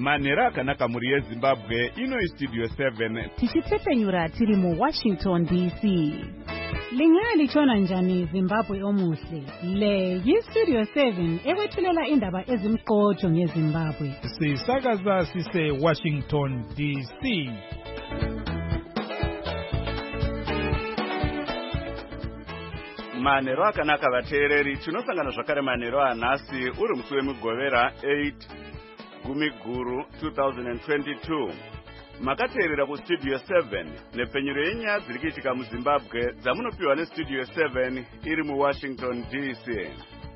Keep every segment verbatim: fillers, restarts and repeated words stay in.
manhero akanaka mhuri yezimbabwe. Ino istudio seven tichitsepenyura tiri muwashington D C. Linga lichona njani Zimbabwe omuhle. Le yistudio seven ekwethulela indaba ezimqotho ngeZimbabwe. Sisakaza sise Washington D C. manhero akanaka vateereri. Tinosangana zvakare manhero anhasi uri musi wemugovera eight gumi guru two thousand twenty-two. Makateerera kustudio seven nepenyero yenyaya dziri kuitika muZimbabwe dzamunopiwa nestudio seven iri muWashington D C.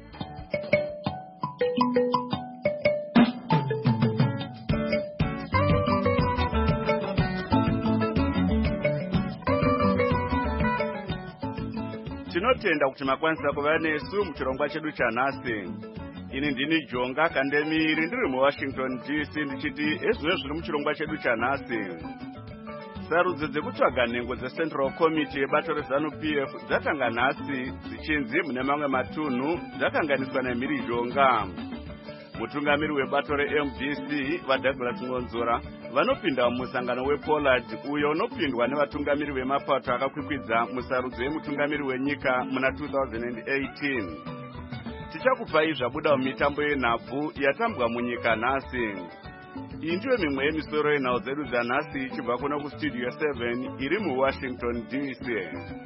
Tinotenda kuti makwanisa kuva nesu muchirongwa chedu chanhasi. Ini ndini Jonga Kandemiri ndiri muWashington D C ndichiti ezvino zviri muchirongwa chedu chanhasi. Sarudzo dzekutsvaga nhengo dzeCentral Committee yebato reZANU-P F dzatanga nhasi dzichinzi mune mamwe matunhu dzakanganiswa naMhiri Jonga. Mutungamiri webato reM D C vaDouglas Ngonzora vanopinda mumusangano wePollard uyo unopindwa nevatungamiri vemapato akakwikwidza musarudzo yemutungamiri wenyika muna two thousand eighteen. Tichakupai zvabuda mumitambo yenhabvu yatambwa munyika nhasi. Iyi ndiyo mimwe yemisoro yenhau dzedu dzanhasi ichibva kuno kustudio seven iri muWashington D C.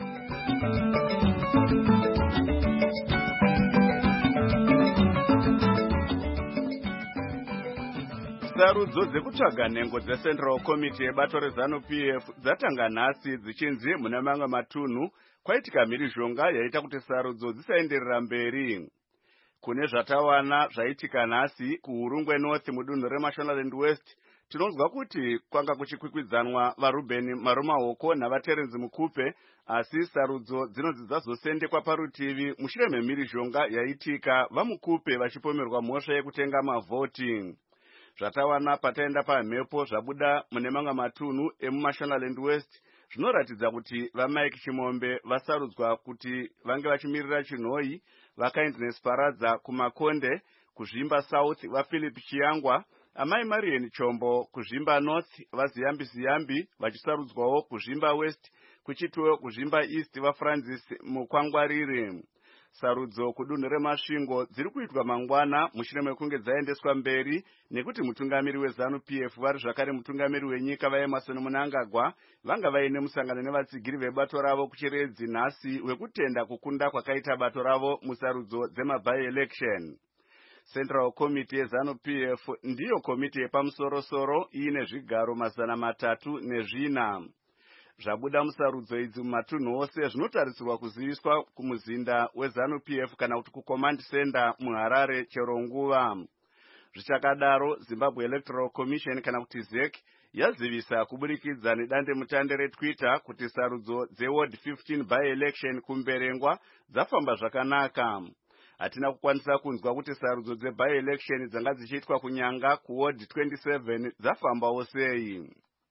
Sarudzo dzekutsvaga nhengo dzeCentral Committee yebato reZANU-P F dzatanga nhasi dzichinzi mune mamwe matunhu kwaitika Mhiri Zhonga yaita kuti sarudzo dzisaenderera mberi. Kune zvatawana zvaitika nhasi kuHurungwe North mudunhu reMashonaland West, tinonzwa kuti kwanga kuchikwikwidzanwa vaRuben Marumahoko navaTerence Mukupe, asi sarudzo dzinonzi dzazosendekwa parutivi mushure meMhiri Zhonga yaitika vaMukupe vachipomerwa mhosva yekutenga mavhoti. Zvatawana pataenda pamhepo zvabuda mune mamwe matunhu emuMashonaland West zvinoratidza kuti vaMike Chimombe vasarudzwa kuti vange vachimirira Chinhoi, vaKindness Paradza kuMakonde, kuZvimba South vaPhilip Chiyangwa, amai Marian Chombo kuZvimba North vaZiyambi Ziyambi vachisarudzwawo kuZvimba West, kuchitiwo kuZvimba East vaFrancis Mukwangwariri. Sarudzo kudunhu reMasvingo dziri kuitwa mangwana mushure mekunge dzaendeswa mberi nekuti mutungamiri weZANU-P F vari zvakare mutungamiri wenyika vaEmerson Mnangagwa vanga vaine musangano nevatsigiri vebato ravo kuchiredzi nhasi wekutenda kukunda kwakaita bato ravo musarudzo dzema-by-election. Central Committee yeZANU-P F ndiyo komiti yepamusoro-soro iine zvigaro mazana matatu nezvina. Zvabuda musarudzo idzi mumatunhu ose zvinotarisirwa kuziviswa kumuzinda weZANU-P F kana kuti kuCommand Center muHarare chero nguva. Zvichakadaro, Zimbabwe Electoral Commission kana kuti Z E C yazivisa kuburikidza nedande mutande reTwitter kuti sarudzo dzeWard fifteen by-election kumberengwa dzafamba zvakanaka. Hatina kukwanisa kunzwa kuti sarudzo dzeby-election dzanga dzichiitwa kunyanga kuWard twenty-seven dzafambawo sei.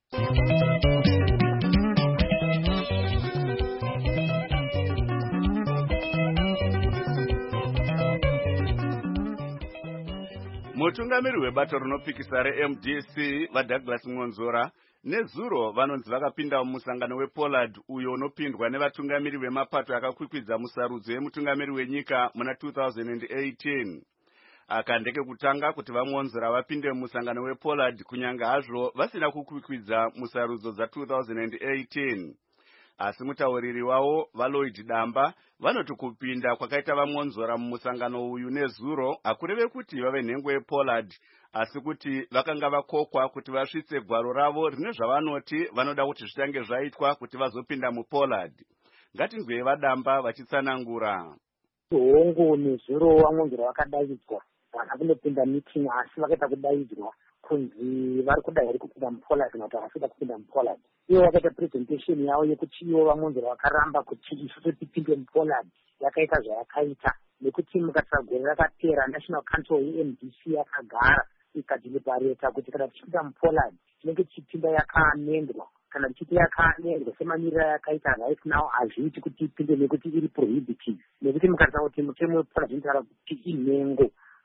Mutungamiri webato rinopikisa reM D C vaDouglas Ngonzora nezuro vanonzi vakapinda mumusangano wePollard uyo unopindwa nevatungamiri vemapato akakwikwidza musarudzo yemutungamiri wenyika muna two thousand eighteen. Aka ndeke kutanga kuti vaMonzora vapinde mumusangano wePollard kunyanga hazvo vasina kukwikwidza musarudzo dza two thousand eighteen. Asi mutauriri wavo vaLloyd Damba vanoti kupinda kwakaita vaMonzora mumusangano uyu nezuro hakureve kuti vave nhengo yePollard, asi kuti vakanga vakokwa kuti vasvitse gwaro ravo rine zvavanoti vanoda kuti zvitange zvaitwa kuti vazopinda muPollard. Ngatinzwei vaDamba vachitsanangura. Hongo nezuro vaMonzora vakadaidzwa vana kunopinda meeting asi vakaita kudaidzwa kunzi vari kuda here kupinda muPollard kana kuti havasida kupinda muPollard. Ivo vakaita presentation yavo yekuti ivo vaMonzora vakaramba kuti isusu tipinde muPollard yakaita zvayakaita nekuti mukatsa gore rakapera National Council yeM D C yakagara ikadhilipareta kuti kana tichipinda muPollard tinenge tichipinda yakaamendwa kana tichiti yakaamendwa semamiriro yakaita right now hazviiti kuti ipinde nekuti iri prohibitive nekuti mukatsa kuti mutemo wePollard inotaura kuti inhengo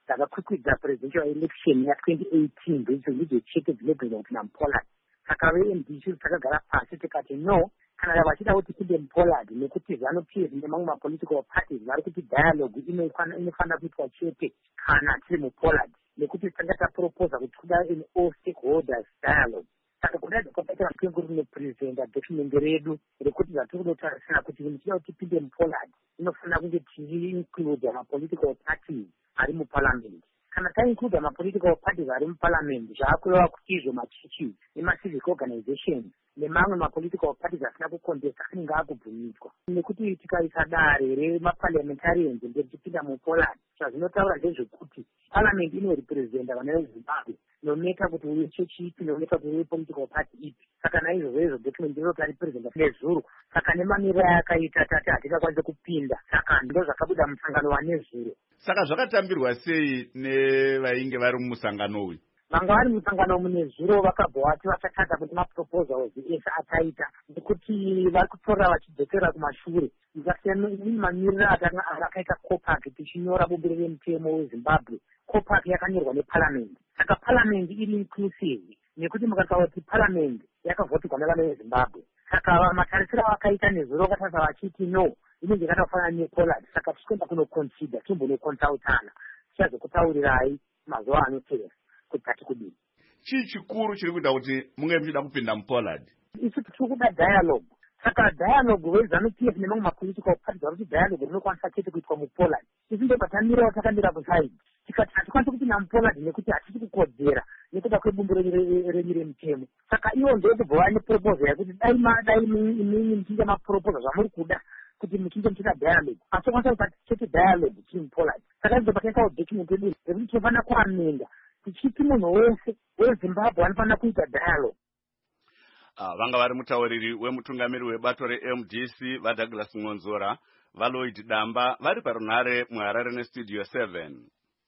dzakakwikwidza presidential election ya twenty eighteen ndidzo chete dzinobvisa kupinda mupoland. Saka ve-M D C takagara pasi tikati no, kana vachida kuti tipinde mupoland nekuti ZANU-P F nemamwe mapolitical parties vari kuti dialogue inofanira kuitwa chete kana tiri mupoland, nekuti tanga taproposa kuti kuda an all stakeholders dialogue. Saka kudai dzakabatira mupengo rine presenta document redu rekuti zvatiri kunotarisira kuti muchida kuti tipinde mupoland inofanira kunge tiri include mapolitical parties ari muparliament. Kana ta-include mapolitical parties ari muparliament, zvaakureva kuti izvo machurches nemacivic organizations nemamwe mapolitical parties asina kucontesta anenge akubvumidzwa, nekuti tikaisa dare remaparliamentarians mberi tipinda mupoland, zvazvinotaura ndezvekuti parliament inorepresenta vana vezimbabwe nometa kuti uye chechi ipi nometa kuti uye political party ipi. Saka naizvozvo izvo document inoti aripresenta nezuro. Saka nemaniro ayakaita tati hatingakwanise kupinda, saka ndo zvakabuda musangano wanezuro. Saka zvakatambirwa sei nevainge vari mumusangano uyu? Vanga vari musangano mune zuro vakabva vati vachatadza kuti maproposals ese ataita, nekuti vari kutorera vachidzokera kumashure. Mukasiyana mamiriro akaita COPAC tichinyora bumbiro remutemo weZimbabwe, COPAC yakanyorwa neparliament. Saka parliament iri inclusive, nekuti mukataura kuti parliament yakavhotirwa nevana veZimbabwe. Saka matarisiro vakaita nezuro vakatarisa vachiti no, inenge yakafanana nePoland. Saka tichienda kunoconsider, timbonoconsultana tichazokutaurirai mazuva anotevera kuti tati kudini. Chii chikuru chiri kuita kuti munge muchida kupinda muPoland? Isu tiri kuda dialogue. Saka dialogue weZANU-P F nemamwe mapolitical parties vari kuti dialogue rinokwanisa chete kuitwa muPoland. Isu ndopatamirawo takamira kusaidi tikati hatikwanisi kupinda muPoland nekuti hatisi kukodzera nekuda kwebumbiro renyu remutemo. Saka ivo ndokubva vane proposal yakuti dai dai imini mchinja maproposal zvamuri kuda kuti muchinja muchita dialogue, asi kwanisa kuti chete dialogue tiri muPoland. Saka ndo pakaitawo document yedu yekuti tinofanira kuamenda tichiti munhu wese weZimbabwe anofanira kuita dialogue. Uh, vanga vari mutauriri wemutungamiri webato re-M D C vaDouglas Ngonzora, vaLloyd Damba vari parunhare muHarare nestudio seven.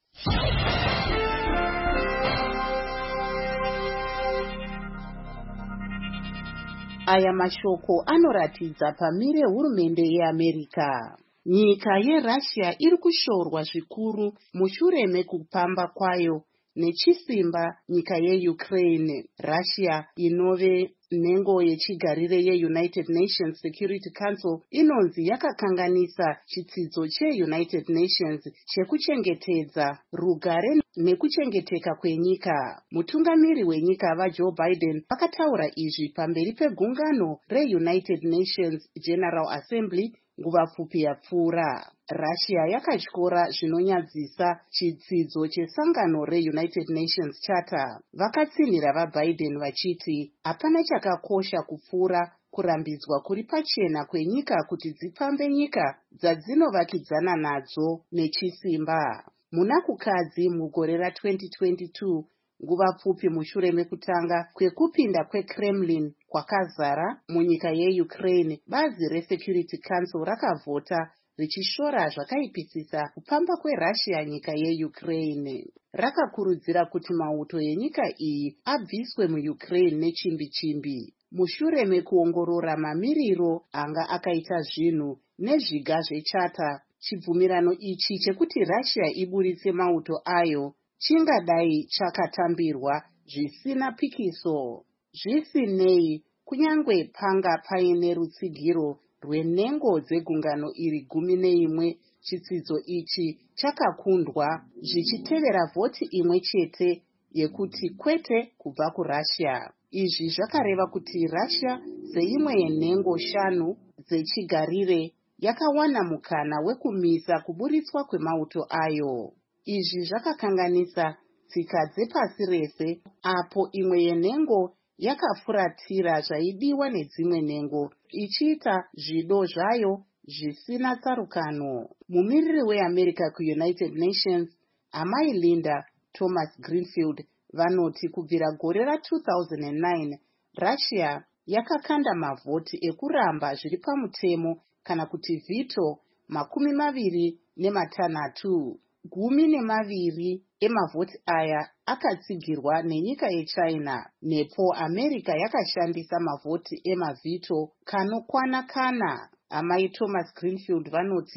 Aya mashoko anoratidza pamire hurumende yeAmerika. Nyika yeRussia iri kushorwa zvikuru mushure mekupamba kwayo nechisimba nyika yeUkraine. Russia inove nhengo yechigarire yeUnited Nations Security Council inonzi yakakanganisa chitsidzo cheUnited Nations chekuchengetedza rugare nekuchengeteka kwenyika. Mutungamiri wenyika vaJoe Biden vakataura izvi pamberi pegungano reUnited Nations General Assembly nguva pfupi yapfuura. Russia yakatyora zvinonyadzisa chitsidzo chesangano reUnited Nations Charter. Vakatsinhira vaBiden vachiti hapana chakakosha kupfuura kurambidzwa kuri pachena kwenyika kuti dzipambe nyika dzadzinovakidzana nadzo nechisimba. Muna kukadzi mugore ra-twenty twenty-two, nguva pfupi mushure mekutanga kwekupinda kweKremlin kwakazara munyika yeUkraine, bazi reSecurity Council rakavhota richishora zvakaipisisa kupamba kweRussia nyika yeUkraine. Rakakurudzira kuti mauto yenyika iyi abviswe muUkraine nechimbi-chimbi. Mushure mekuongorora mamiriro anga akaita zvinhu nezviga zvechata, chibvumirano ichi chekuti Russia iburitse mauto ayo chingadai chakatambirwa zvisina pikiso. Zvisinei, kunyangwe panga paine rutsigiro rwenhengo dzegungano iri gumi neimwe, chitsidzo ichi chakakundwa zvichitevera vhoti imwe chete yekuti kwete kubva kuRussia. Izvi zvakareva kuti Russia, seimwe yenhengo shanu dzechigarire, yakawana mukana wekumisa kuburitswa kwemauto ayo. Izvi zvakakanganisa tsika dzepasi rese, apo imwe yenhengo yakafuratira zvaidiwa nedzimwe nhengo, ichiita zvido zvayo zvisina tsarukano. Mumiriri weAmerika kuUnited Nations, amai Linda Thomas Greenfield, vanoti kubvira gore ra-two thousand nine, Russia yakakanda mavhoti ekuramba zviri pamutemo kana kuti veto makumi maviri nematanhatu. Gumi nemaviri emavhoti aya akatsigirwa nenyika yeChina. Nepo Amerika yakashandisa mavhoti emavhito kanokwana kana. Amai Thomas Greenfield vanoti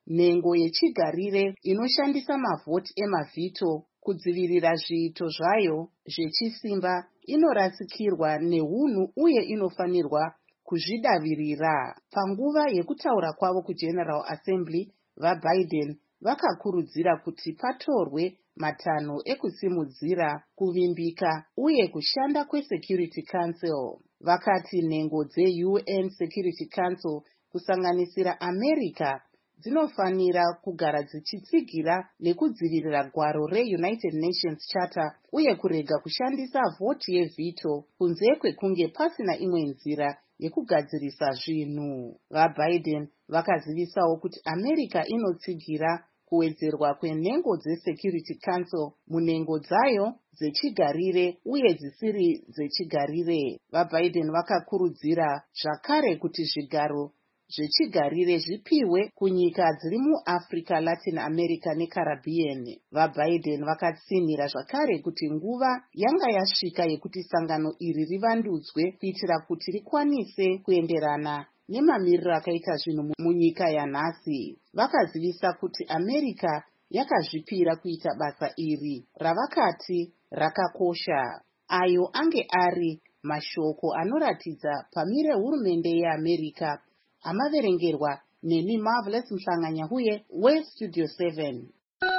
nhengo yechigarire inoshandisa mavhoti emavhito kudzivirira zviito zvayo zvechisimba inorasikirwa neunhu uye inofanirwa kuzvidavirira. Panguva yekutaura kwavo kuGeneral Assembly, vaBiden vakakurudzira kuti patorwe matanho ekusimudzira kuvimbika uye kushanda kweSecurity Council. Vakati nhengo dze-U N Security Council kusanganisira America dzinofanira kugara dzichitsigira nekudzivirira gwaro reUnited Nations Charter uye kurega kushandisa vhoti yevhito kunze kwekunge pasina imwe nzira yekugadzirisa zvinhu. VaBiden vakazivisawo kuti America inotsigira kuwedzerwa kwenhengo dzeSecurity Council munhengo dzayo dzechigarire uye dzisiri dzechigarire. VaBiden vakakurudzira zvakare kuti zvigaro zvechigarire zvipiwe kunyika dziri muAfrica, Latin America neCaribbean. VaBiden vakatsinhira zvakare kuti nguva yanga yasvika yekuti sangano iri rivandudzwe kuitira kuti rikwanise kuenderana nemamiriro akaita zvinhu munyika yanhasi. Vakazivisa kuti America yakazvipira kuita basa iri ravakati rakakosha. Ayo ange ari mashoko anoratidza pamire hurumende yeAmerica amaverengerwa neni Marvelous Mhlanganyahuye weStudio seven.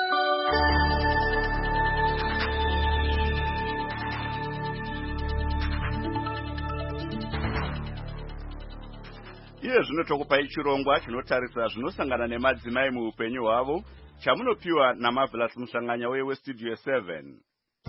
Iye zvino tokupai chirongwa chinotarisa zvinosangana nemadzimai muupenyu hwavo chamunopiwa naMarvelous Mhlanganyahuye weStudio seven.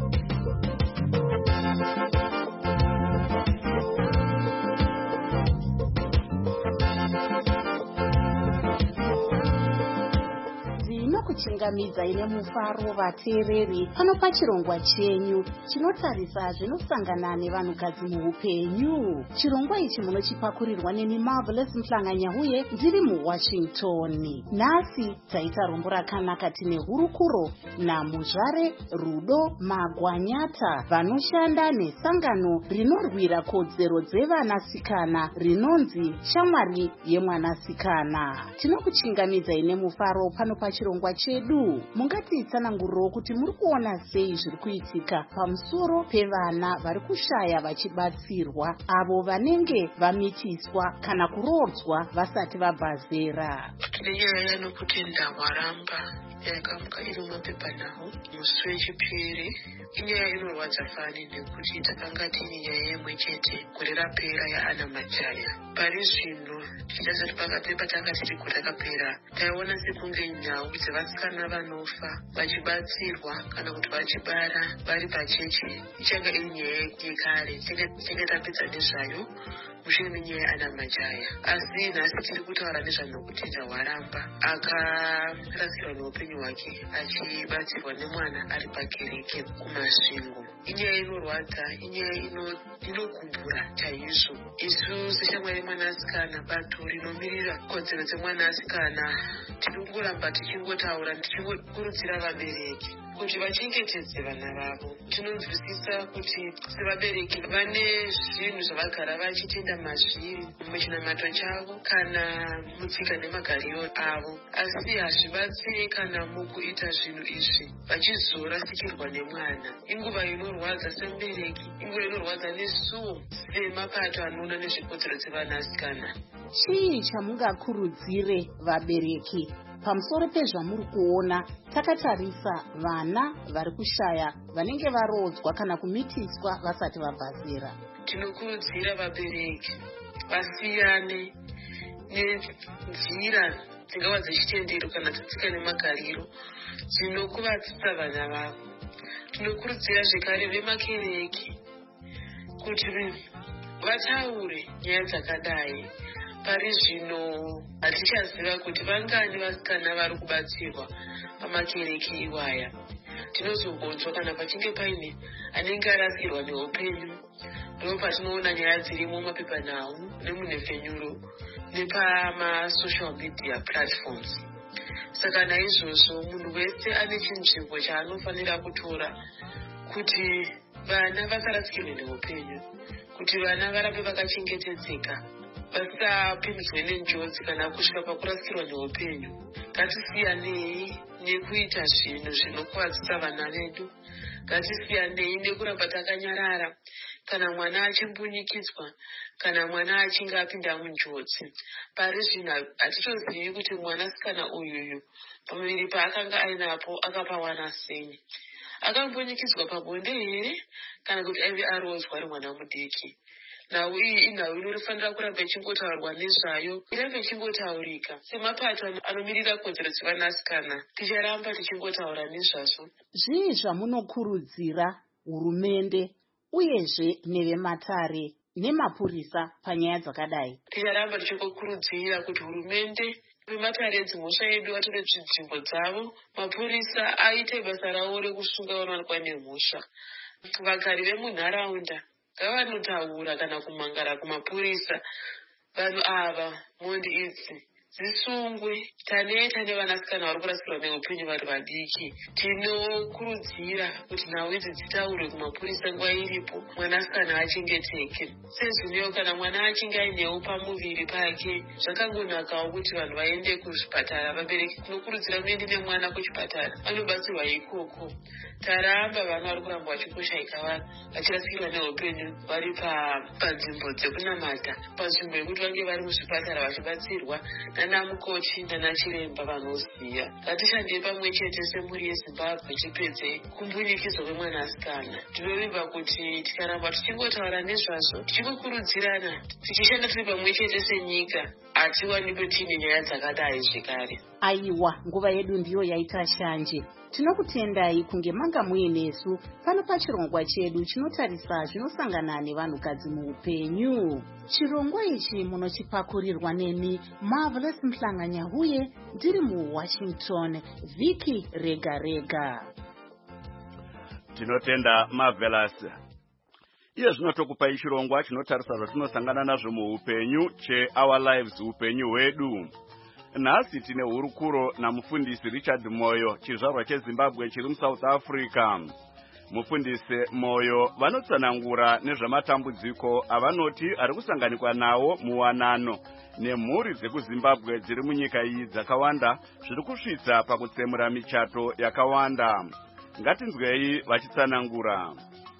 Kuchingamidza ine mufaro vateereri pano pachirongwa chenyu chinotarisa zvinosangana nevanhukadzi muupenyu. Chirongwa ichi munochipakurirwa neni Marvelous Mhlanganyahuye ndiri muWashington. Nhasi taita rombo rakanaka tine hurukuro naMuzvare Rudo Magwanyata vanoshanda nesangano rinorwira kodzero dzevanasikana rinonzi Shamwari yemwanasikana. Tinokuchingamidza ine mufaro pano pachirongwa chedu. Mungatitsananguriro kuti muri kuona sei zviri kuitika pamusoro pevana vari kushaya vachibatsirwa, avo vanenge vamitiswa kana kurodzwa vasati vabva zera. Nenyaya yanokuti ndawaramba yakamuka iri mumapepanhau musi wechipiri, inyaya inorwadza fani nekuti takanga tine nyaya imwe chete gore rapera yaAna Majaya. Pari zvino tichazoti pakapepa tanga tiri kuti takapera, taiona sekunge nyau dzevasikana vanofa vachibatsirwa kana kuti vachibara vari pachechi ichanga iri nyaya yekare tinge tapedza nezvayo mushure menyaya yaAna Majaya. Asi nhasi tiri kutaura nezvanokuti ndawaramba akarasirwa neupenyu hwake achibatsirwa nemwana ari pakereke kumasvingo. Inyaya inorwadza, inyaya inokumbura chaizvo. Isu seshamwari yemwanasikana, bato rinomirira kodzero dzemwanasikana, tinongoramba tichingotaura tichingokurudzira vabereki kuti vachengetedze vana vavo. Tinonzwisisa kuti sevabereki vane zvinhu zvavagara vachitenda mazviri muchinamato chavo kana mutsika nemagariro avo, asi hazvibatsiri kana mukuita zvinhu izvi vachizorasikirwa nemwana. Inguva inorwadza semubereki, inguva inorwadza nesuwo semapato anoona nezvekodzero dzevanasikana. Chii chamungakurudzire vabereki pamusoro pezvamuri kuona takatarisa vana vari kushaya vanenge varodzwa kana kumitiswa vasati vabva zera? Tinokurudzira vabereki vasiyane nenzira dzingava dzechitendero kana dzetsika nemagariro dzinokuvadzisa vana vavo. Tinokurudzira zvekare vemakereke kuti vataure nyaya dzakadai. Pari zvino hatichaziva kuti vangani vasikana vari kubatsirwa pamakereke iwaya. Tinozogonzwa kana pachinge paine anenge arasirwa neupenyu. Ndo patinoona nyaya dzirimo mumapepanhau nemunhefenyuro nepamasocial media platforms. Saka naizvozvo munhu wese ane chinzvimbo chaanofanira kutora kuti vana vasarasikirwe neupenyu, kuti vana varambe vakachengetedzeka vasapinzwe nenjodzi kana kusvika pakurasikirwa neupenyu. Ngatisiyanei nekuita zvinhu zvinokuvadzisa vana vedu. Ngatisiyanei nekuramba takanyarara kana mwana achimbunyikidzwa, kana mwana achinge apinda munjodzi. Pari zvino hatitozivi kuti mwanasikana uyuyu pamuviri paakanga ainapo akapawana sei. Akambunyikidzwa pabonde here kana kuti aive arodzwa ari mwana mudiki. Nhau iyi inhau inofanira kuramba ichingotaurwa nezvayo, irambe ichingotaurika. Semapato anomirira kodzero dzevanasikana, ticharamba tichingotaura nezvazvo. Zvii zvamunokurudzira hurumende uyezve nevematare nemapurisa panyaya dzakadai? Ticharamba tichikurudzira kuti hurumende vematare dzimhosva yedu vatore zvidzimbo dzavo, mapurisa aite basa ravo rekusunga vanowanikwa nemhosva. Vagari vemunharaunda ngavanotaura kana kumangara kumapurisa. Vanhu ava mhondi idzi dzisungwe. Taneta nevanasikana vari kurasikirwa neupenyu vari vadiki. Tinokurudzira kuti nhau idzi dzitaurwe kumapurisa nguva iripo, mwanasikana achengeteke. Sezvinewo kana mwana achinge ainewo pamuviri pake, zvakangonakawo kuti vanhu vaende kuzvipatara. Vabereki tinokurudzira muende nemwana kuchipatara anobatsirwa ikoko. Taramba vana vari kuramba vachingoshaika vanhu vachirasikirwa neupenyu vari panzvimbo dzekunamata, panzvimbo yekuti vange vari muzvipatara vachibatsirwa nana mukoti nana chiremba vanoziya. Ngatishandei pamwe chete semhuri yeZimbabwe tipedze kumbunyikidzwa kwemwanasikana. Tinovimba kuti tikaramba tichingotaura nezvazvo, tichikukurudzirana, tichishanda tiri pamwe chete senyika, hatiwanikwe tiine nyaya dzakadai zvekare. Aiwa, nguva yedu ndiyo yaita shanje. Tinokutendai kunge manga muinesu pano pachirongwa chedu chinotarisa zvinosangana nevanhukadzi muupenyu. Chirongwa ichi munochipakurirwa neni Marvelous Mhlanganyahuye, ndiri muWashington, Viki Rega Rega. Tinotenda Marvelous. Iye zvinotokupai chirongwa chinotarisa zvatinosangana nazvo muupenyu che Our Lives, upenyu hwedu. Nhasi tine hurukuro namufundisi Richard Moyo, chizvarwa cheZimbabwe chiri muSouth Africa. Mufundisi Moyo vanotsanangura nezvamatambudziko avanoti ari kusanganikwa nawo muwanano nemhuri dzekuZimbabwe dziri munyika iyi dzakawanda zviri kusvitsa pakutsemura michato yakawanda. Ngatinzwei vachitsanangura.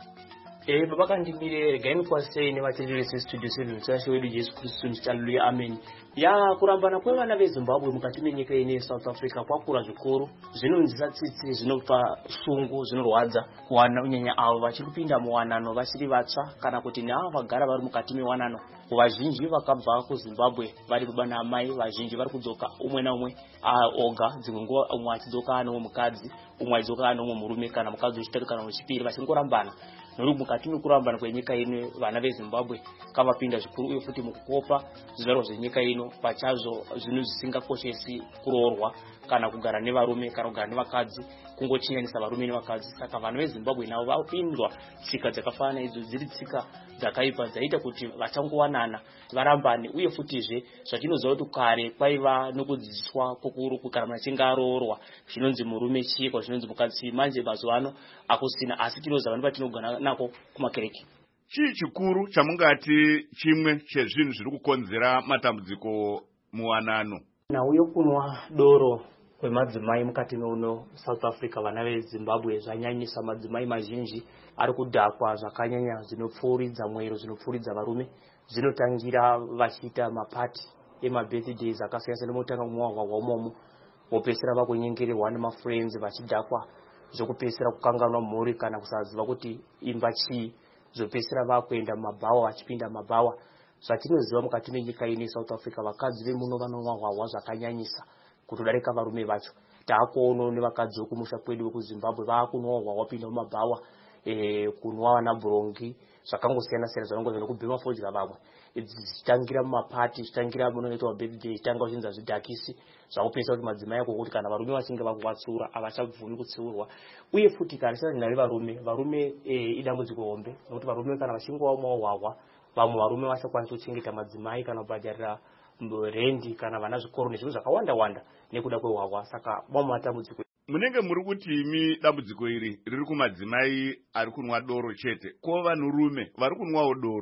Eh baba kandimire regaini kwasei nevateeresi studio seven chasho wedu Jesu Kristu ndichaluya amen. Ya kurambana kwevana veZimbabwe mukati menyika ine South Africa kwakura zvikuru, zvinonzisa tsitsi, zvinopa shungu, zvinorwadza kuwana unyanya avo vachiri kupinda muwanano vachiri vatsva kana kuti neavo vagara vari mukati mewanano. Vazhinji vakabva kuZimbabwe vari baba namai, vazhinji vari kudzoka umwe naumwe oga, dzimwe nguva umwe achidzoka ano mukadzi, umwe achidzoka ano murume kana mukadzi wechitatu kana wechipiri vachingorambana. Nori mukati mekurambana kwenyika ino vana veZimbabwe kavapinda zvikuru uye futi mukukopa zvizvarwa zvenyika ino pachazvo zvinhu zvisingakoshesi kuroorwa kana kugara nevarume kana kugara nevakadzi, kungochinjanisa varume nevakadzi. Saka vana veZimbabwe navo vapindwa tsika dzakafanana idzo dziri tsika dzakaipa dzaita kuti vachangowanana varambane. Uye futizve zvatinoziva kuti kare kwaiva nokudzidziswa kukuru kana munhu achinge aroorwa zvinonzi murume chiyekwa, zvinonzi mukadzi. Manje mazuva ano akusina, asi tinoziva nepatinogara nako kumakereke. Chii chikuru chamungati chimwe chezvinhu zviri kukonzera matambudziko muwanano? Nauyo kunwa doro kwemadzimai mukati meuno South Africa, vana veZimbabwe zvanyanyisa. Madzimai mazhinji ari kudhakwa zvakanyanya zvinopfuuridza mwero, zvinopfuuridza varume. Zvinotangira vachiita mapati emabirthdays akasiyana, motanga kumwa umomo vopesera vakunyengererwa nemafriends vachidhakwa, zvokupesera kukanganwa mhuri kana kusaziva kuti imba chii, zvopesera vakuenda mumabhawa vachipinda mumabhawa. Zvatinoziva mukati menyika ine South Africa vakadzi vemuno vanomwa hwahwa zvakanyanyisa kutodarika varume vacho. Taakuona nevakadzi vekumusha kwedu vekuZimbabwe vaakunwa hwahwa pinda mumabhawa, eh kunwa vana brongi zvakangosiyana siyana zvanongozvino kubhema fodya vamwe. Zvichitangira mumapati, zvichitangira munoitwa birthday, zvichitanga uchinza zvidhakisi zvakupesa kuti madzimai ako kuti kana varume vachinge vakuvatsura havachabvumi kutsiurwa. Uye futi kana sina varume, varume eh idambudziko hombe nokuti varume kana vachinge vamwa hwahwa vamwe varume vachakwanisa kuchengeta madzimai kana kubhadharira rendi kana vana zvikoro nezvinhu zvakawanda wanda nekuda kwehwahwa. Saka vamwe matambudziko. Munenge muri kuti imi dambudziko iri riri kumadzimai ari kunwa doro chete, ko vanhurume vari kunwawo doro?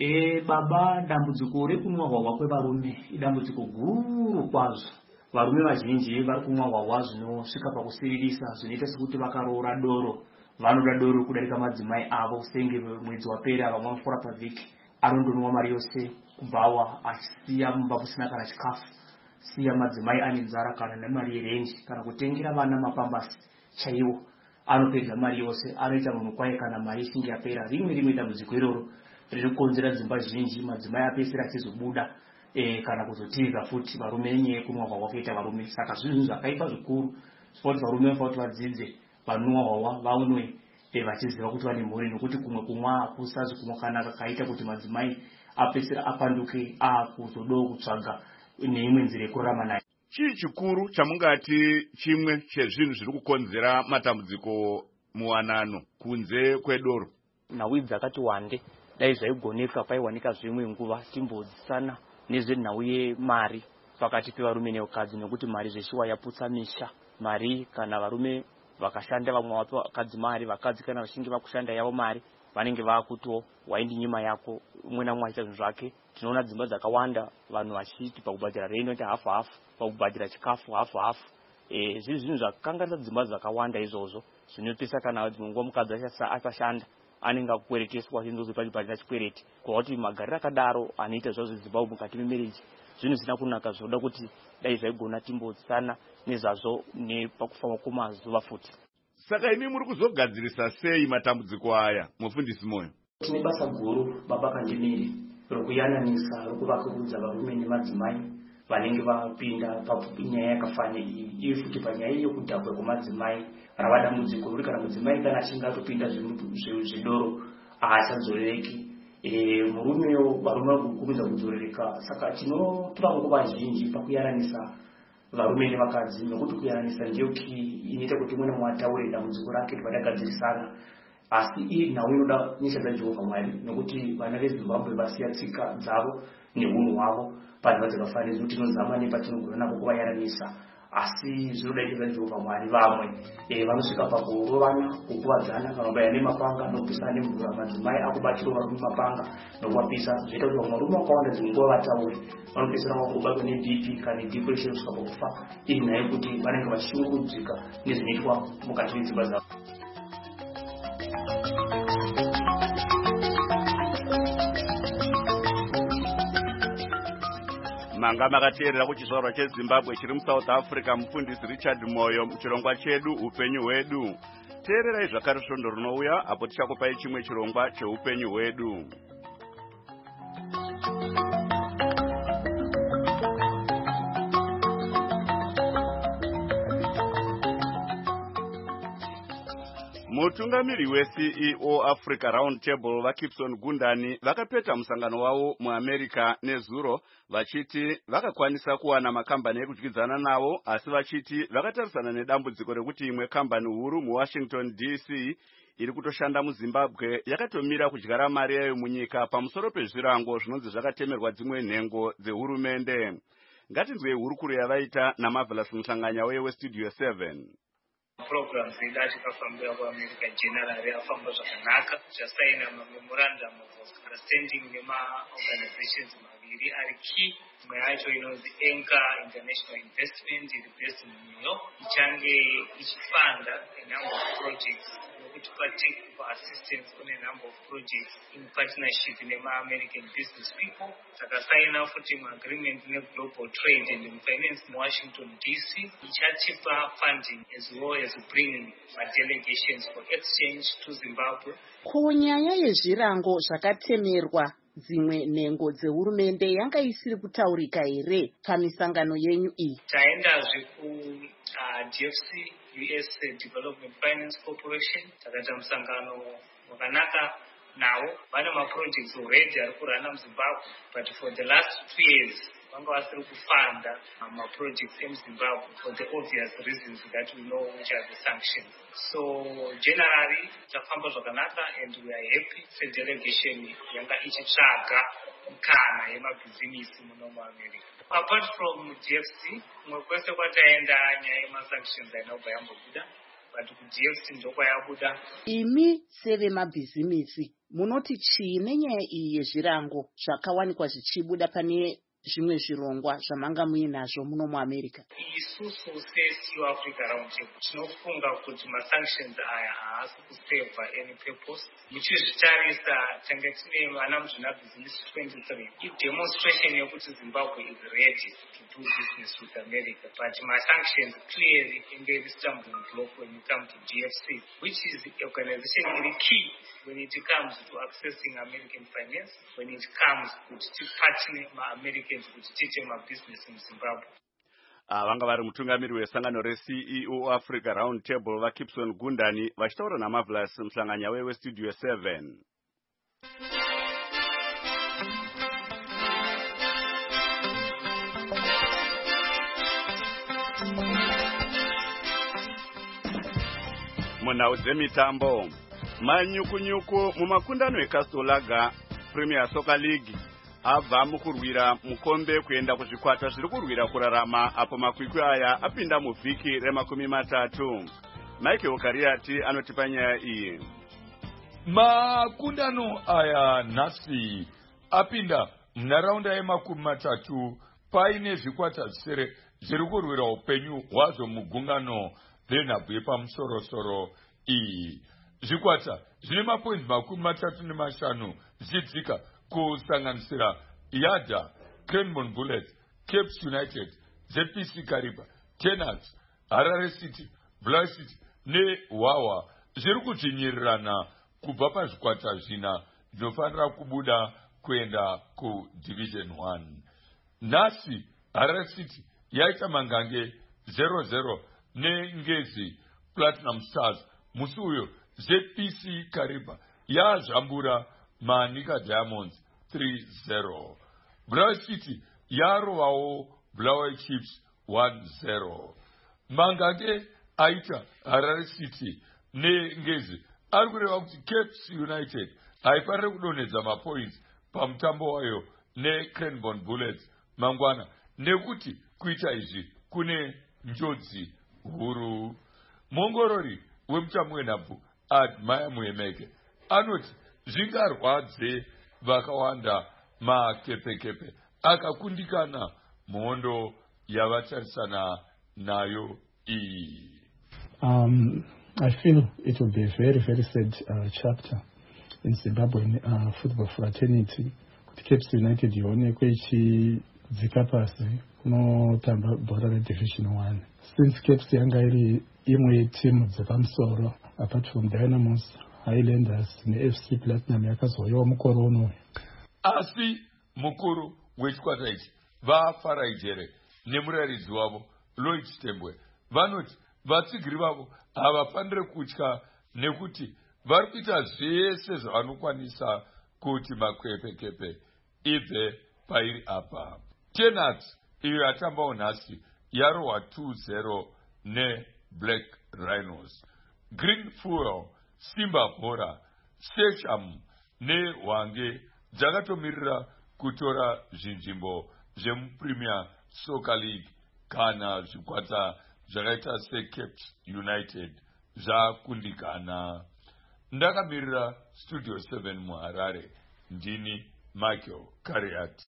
E baba dambudziko rekumwa hwahwa kwevarume idambudziko guru kwazvo. Varume vazhinji vari kumwa hwahwa zvinosvika pakusiririsa zvinoita sekuti vakaroora doro. Vanoda doro kudarika madzimai avo senge mwedzi wapera vamwe vafora pavhiki. Anondonwa mari yose kubvawa achisiya mumba kusina kana chikafu. Siya madzimai ane nzara kana nemari yerenji kana kutengera vana mapambasi chaiwo. Anopedza mari yose anoita munhu kwaye kana mari ishinge yapera. Rimwe rimwe dambudziko iroro rinokonzera dzimba zhinji madzimai apedzisira achizobuda e, kana kuzotiza futi varume nenyaya kunwa hwahwa kuita varume. Saka zvinhu zvakaipa zvikuru zvekuti varume vanofana kuti vadzidze vanwa hwahwa vaunwe e, vachiziva kuti vane mhuri nokuti kumwe kumwa hakusazi kunokanaka kaita kuti madzimai apedzisira apanduke akuzodawo kutsvaga neimwe nzira yekurarama nayo. Chii chikuru chamungati chimwe chezvinhu zviri kukonzera matambudziko muwanano kunze kwedoro? Nhau dzakati wande dai zvaigoneka paiwanika zvimwe nguva timbodzisana nezvenhau yemari pakati pevarume nevakadzi nokuti mari zveshiwa yaputsa misha. Mari kana varume vakashanda vamwe vape vakadzi mari, vakadzi kana vachinge vakushanda yavo mari vanenge vakuto waindi nyima yako umwe namwe achiita zvinhu zvake. Tinoona dzimba dzakawanda vanhu vachiti pakubhadhira reno ita hafu hafu, pakubhadhira chikafu hafu hafu. E, zviri zvinhu zvakanganisa dzimba dzakawanda izvozvo zvinopisa kana dzimwe nguva mukadzi asashanda anenge akukwereteswa zvinhu pachibhadhira chikwereti. Kuti magariro akadaro anoita zvazvo dzimba mukati memereji zvinhu zvisina kunaka zvoda kuti dai zvaigona timbotsana nezvazvo nepakufamba kwemazuva futi. Saka imi muri kuzogadzirisa sei matambudziko aya, mufundisi Moyo? Tine basa guru baba Kandimiri rokuyananisa rokuvakurudza varume nemadzimai vanenge vapinda panyaya yakafanana iyi. Iyo futi panyaya yokudhakwa kwemadzimai rava dambudziko ruri kana mudzimai kana achinge atopinda zvedoro haachadzorereki. E, murumewo varume vakukurudza kudzorereka. Saka tinotora nguva zhinji pakuyananisa varume nevakadzi nokuti kuyananisa ndiyo inoita kuti mwana mwataure dambudziko rake vadagadzirisana. Asi iyi nhau inoda nyasha dzaJehovha Mwari nokuti vana veZimbabwe vasiya tsika dzavo neunhu hwavo panzvimbo dzakafanira kuti tinozama nepatinogona napo kuvayaranisa. Asi zvinoda nyasha dzaJehovha Mwari. Vamwe e, vanosvika pakurovana, kukuvadzana, vanobaya nemapanga nokupisana nemvura. Madzimai akubatirwa varume mapanga nokuvapisa zvoita kuti vamwe varume vakawanda dzimwe nguva vataure vanopedzisira vakubatwa ne B P kana depression kusvika pakufa. Iyi nhaya yekuti vanenge vachishungurudzika nezvinoitwa mukati medzimba dzavo. Manga makateerera kuchizvarwa cheZimbabwe chiri muSouth Africa, mufundisi Richard Moyo muchirongwa chedu upenyu hwedu. Teererai zvakare svondo rinouya apo tichakupai chimwe chirongwa cheupenyu hwedu. Mutungamiri we-C E O Africa Round Table vaKipson Gundani vakapeta musangano wavo muAmerica nezuro vachiti vakakwanisa kuwana makambani ekudyidzana nawo, asi vachiti vakatarisana nedambudziko rekuti imwe kambani huru muWashington D C iri kutoshanda muZimbabwe yakatomira kudyara mari yayo munyika pamusoro pezvirango zvinonzi zvakatemerwa dzimwe nhengo dzehurumende. Ngatinzwei hurukuro yavaita naMarvelous Muhlanganya weStudio seven. Programs ida tikafambira kuAmerica generally afamba zvakanaka, zvasaina memorandum of understanding nema-organizations maviri ari key. Imwe yacho inonzi Anchor International Investment iri based in New York, ichange ichifanda a number of projects nokuti technical assistance kune number of projects in partnership nema-American business people. Takasaina futi agreement ne-Global Trade and Finance muWashington D C ichatipa funding as well as bringing delegations for exchange to Zimbabwe. Kunyaya yezvirango zvakatemerwa dzimwe nhengo dzehurumende yanga isiri kutaurika here pamisangano yenyu iyi? Taendazve ku uh, D F C U S Development Finance Corporation takaita musangano wakanaka nawo. Vane maprojects already ari kurana muZimbabwe, but for the last two years vanga vasiri kufanda maprojects emuZimbabwe for the obvious reasons that we know, which are the sanctions. So generally tafamba zvakanaka and we are happy sedelegation yanga ichitsvaga mukana yemabhizinisi muno muAmerica. Apart from D F C, mwe kwese kwataenda nyaya yemasanctions ainobva yambobuda. but ku-D F C ndokwa yabuda. Imi sevemabhizimisi munoti chii nenyaya iyi yezvirango zvakawanikwa zvichibuda pane zvimwe zvirongwa zvamanga muinazvo muno muAmerica? Isusu seSU Africa Roundtable tinofunga kuti masanctions aya haasi kuseva any purpose. Muchizvitarisa tange tine vana muzvinabhizimisi twenty-three idemonstration yekuti Zimbabwe is ready to do business with America, but my sanctions clearly engage stumbling block when it comes to D F C, which is the organization really key when it comes to accessing American finance, when it comes to partnering Americans with teaching my business in Zimbabwe. Vanga vari mutungamiri wesangano reC E O Africa Roundtable vaKipson Gundani vachitaura naMarvelous muhlanganya weStudio seven. Munhau dzemitambo, manyukunyuku mumakundano eCastle Premier Soccer League abva mukurwira mukombe kuenda kuzvikwata zviri kurwira kurarama apo makwikwi aya apinda muvhiki remakumi matatu. Michael Kariati anotipa nyaya iyi. Makundano aya nhasi apinda munharaunda yemakumi matatu paine zvikwata zvisere zviri kurwira upenyu hwazvo mugungano renhabvu yepamusorosoro iyi. Zvikwata zvine mapointi makumi matatu nemashanu zvichidzika kusanganisira Yada, Cranbourne Bullets, Capes United, Z P C Kariba, Tenants, Harare City, Blair City neHwawa zviri kudzvinyirirana kubva pazvikwata zvina zvinofanira kubuda kuenda kuDivision one. Nhasi Harare City yaita mangange zero zero neNgezi Platinum Stars. Musi uyo Z P C Kariba yazvambura Manika Diamonds three zero. Blair City yarovawo Blair Chiefs one zero. Mangange aita Harare City neNgezi ari kureva kuti Capes United haifanire kudonhedza mapoints pamutambo wayo neCranbourne Bullets mangwana nekuti kuita izvi kune njodzi huru. Mongorori wemutambo wenhabvu Admire Muemeke anoti zvingarwadze vakawanda makepekepe akakundikana muhondo yavatarisana nayo iyi. Um, I feel it will be a very, very sad uh, chapter in Zimbabwean uh, football fraternity. Kuti Capes United ionekwe ichidzika pasi kunotamba bhora reDivision one. Since Capes yanga iri imwe yetimu dzepamusoro apart from Dynamos, Highlanders neF C Platinum yakazoiwa mukore uno. Asi mukuru wechikwata ichi vaFarajere nemurairidzi wavo Lloyd Stembwe vanoti vatsigiri vavo havafanire kutya nekuti vari kuita zvese zvavanokwanisa kuti makwepekepe ibve pairi apa. Tenants iyo yatambawo nhasi yarohwa two zero neBlack Rhinos. Green Fuel, Simba Bora, Secham neHwange dzakatomirira kutora zvinzvimbo zvemuPremier Soccer League kana zvikwata zvakaita seCapes United zvakundikana. Ndakamirira Studio seven muHarare, ndini Michael Kariati.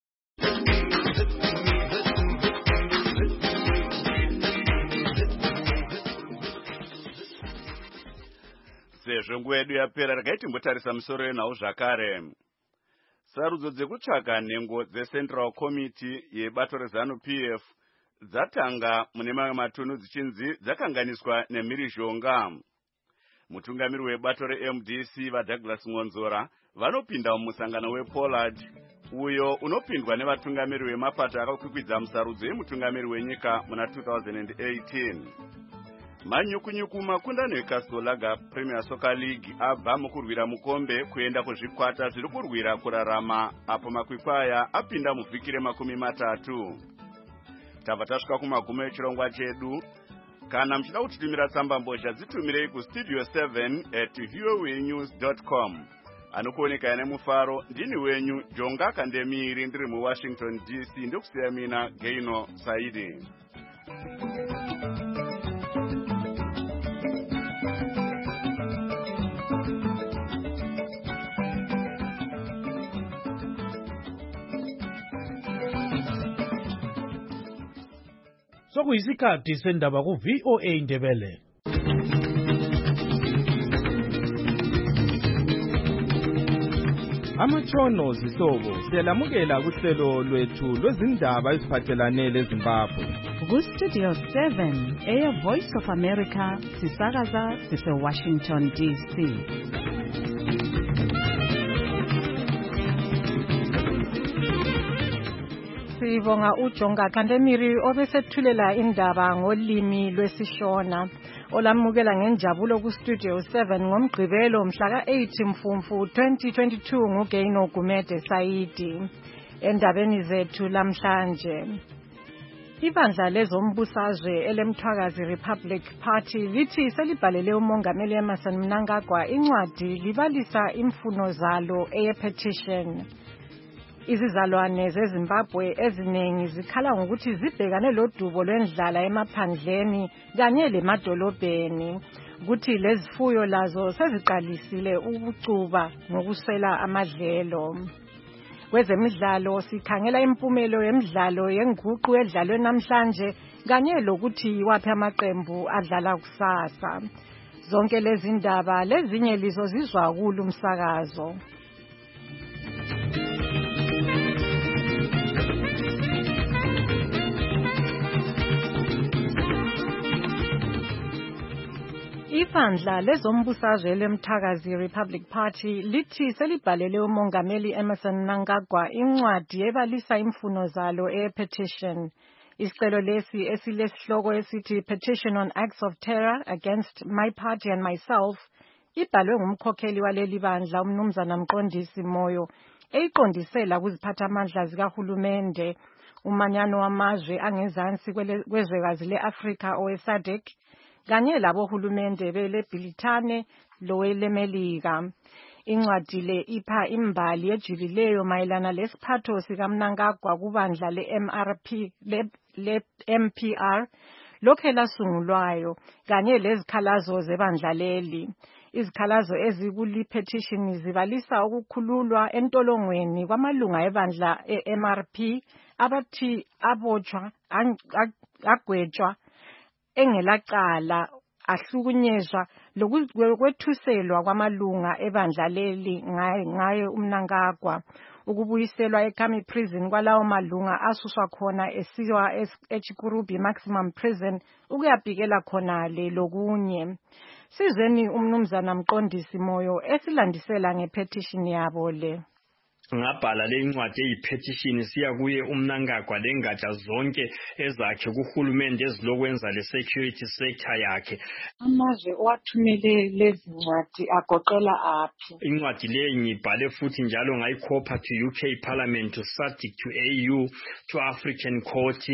Sezvo nguva yedu yapera regai timbotarisa musoro yenhau zvakare. Sarudzo dzekutsvaga nhengo dzeCentral Committee yebato reZANU P F dzatanga mune mamwe matunhu dzichinzi dzakanganiswa nemhirizhonga. Mutungamiri webato reM D C vaDouglas Ngonzora vanopinda mumusangano wePollard uyo unopindwa nevatungamiri vemapato akakwikwidza musarudzo yemutungamiri wenyika muna two thousand eighteen. Manyukunyuku makundano eCastle Premier Soccer League abva mukurwira mukombe kuenda kuzvikwata zviri kurwira kurarama apo makwikwi aya apinda muvhiki remakumi matatu. Tabva tasvika kumagumo echirongwa chedu. Kana muchida kutitumira tsamba mbozha dzitumirei kustudio seven at voa news dot com. Anokuoneka nemufaro ndini wenyu Jonga Kandemiri ndiri muWashington D C ndokusiya mina Gaino Saidi. sokuyisikhathi sendaba ku V O A Indebele. Amatshono zihlobo siyalamukela kuhlelo lwethu lwezindaba eziphathelane leZimbabwe. Ku Studio seven, Air Voice of America, sisakaza sise Washington D C. Sibonga uJonga Kandemiri obesethulela indaba ngolimi lwesiShona. Olamukela ngenjabulo ku Studio seven ngomgqibelo mhla ka eight Mfumfu twenty twenty-two nguGeino Gumede Saidi. Endabeni zethu lamhlanje, ibandla lezombusazwe elemthwakazi Republic Party lithi selibhalele umongameli Emmerson Mnangagwa incwadi libalisa imfuno zalo eye petition. Izizalwane zeZimbabwe eziningi zikhala ngokuthi zibhekane lodubo lwendlala emaphandleni kanye lemadolobheni, ukuthi lezifuyo lazo seziqalisile ukucuba ngokuswela amadlelo. Kwezemidlalo sikhangela impumelo yemidlalo yenguqu edlalwe namhlanje kanye lokuthi yiwaphi amaqembu adlala kusasa. Zonke lezi ndaba lezinye lizo zizwa kulo umsakazo. Ibandla lezombusazwe lemthakazi Republic Party lithi selibhalele umongameli Emmerson Mnangagwa incwadi ebalisa imfuno zalo e-petition. Isicelo lesi esilesihloko esithi Petition on Acts of Terror Against My Party and Myself ibhalwe ngumkhokheli waleli bandla umnumzana Mqondisi Moyo eyiqondisela kuziphathamandla zikahulumende, umanyano wamazwe angezansi kwezwekazi le-Afrika owe-SADC kanye labohulumende bele-Bhilithane lowelemelika. Incwadi le ipha imbali ejulileyo mayelana lesiphatho sikaMnangagwa kubandla le-M R P le-M P R lokho elasungulwayo kanye lezikhalazo zebandla leli. Izikhalazo ezikuli petition zibalisa ukukhululwa entolongweni kwamalunga ebandla e-M R P abathi abotshwa agwetshwa engelacala ahlukunyezwa lokwethuselwa kwamalunga ebandla leli ngaye uMnangagwa, ukubuyiselwa eKhami prison kwalawo malunga asuswa khona esiwa eChikurubi maximum prison ukuyabhikela khona le lokunye. Sizweni umnumzana Mqondisi Moyo esilandisela ngepetition yabo le. Ngabhala le incwadi eyipetition siya kuye uMnangagwa lengatsha zonke ezakhe kuhulumende ezilokwenza le security sector yakhe. Amazwe owathumele lezi ncwadi agoqela aphi? Incwadi le ngibhale futhi njalo ngayikhopha to U K Parliament, to SADC, to A U, to African Court,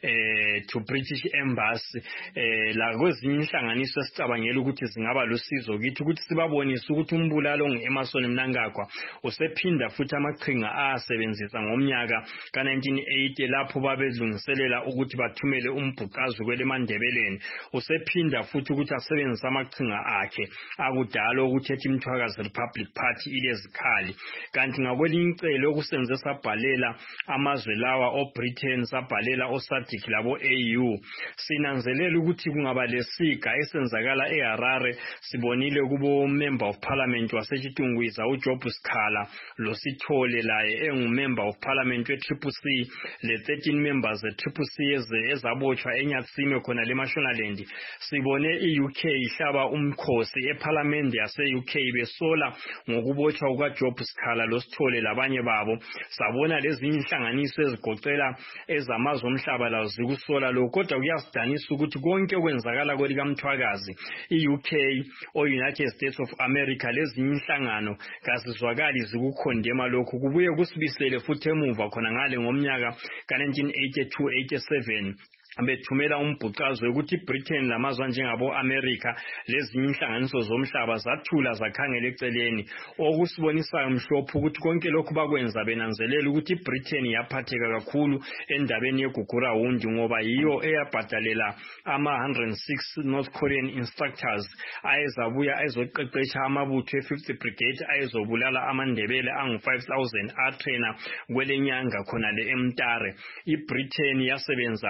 eh to British Embassy, eh la kwezinye inhlanganiso esicabangela ukuthi zingaba lusizo kithi ukuthi sibabonise ukuthi umbulalo ngeEmmerson Mnangagwa usephinda futhi amaqhinga asebenzisa ngomnyaka ka nineteen eighty lapho babezungiselela ukuthi bathumele umbhuqazwe kweleMandebeleni. Usephinda futhi ukuthi asebenzisa amaqhinga akhe akudala ukuthi ethi imthwakazi Republic Party ilezikhali, kanti ngakwelinye icele okusenze sabhalela amazwe lawa oBritain, sabhalela oSADC labo A U. Sinanzelela ukuthi kungaba lesiga esenzakala eHarare. Sibonile kubo member of parliament waseChitungwiza uJob Sikhala lo Sithole laye engumember of parliament we-Triple C, le thirteen members e-Triple C ezabotshwa eNyatsime khona leMashonaland. Sibone i-U K ihlaba umkhosi eParliament yase-U K besola ngokubotshwa kukaJob Sikhala lo Sithole labanye babo. Sabona lezi inhlanganiso ezigoqela ezamazwe omhlaba lazo zikusola lo, kodwa kuyasidanisa ukuthi konke okwenzakala kwelikamthwakazi i-U K o United States of America lezi inhlangano kazizwakali zikukhondema lokhu, kubuye kusibisele futhi emuva khona ngale ngomnyaka ka nineteen eighty-two eighty-seven bethumela umbhuqazwe ukuthi Britain lamazwe njengabo America lezinye inhlanganiso zomhlaba zathula zakhangela eceleni, okusibonisayo mhlophe ukuthi konke lokhu bakwenza benanzelela ukuthi Britain yaphatheka kakhulu endabeni yegugura wundi, ngoba yiyo eyabhadalela ama one hundred six North Korean instructors ayezabuya ayezoqeqesha amabutho e-fifth Brigade ayezobulala amandebele angu five thousand atrainer kwelenyanga khona le eMtare. iBritain yasebenza ayisebenza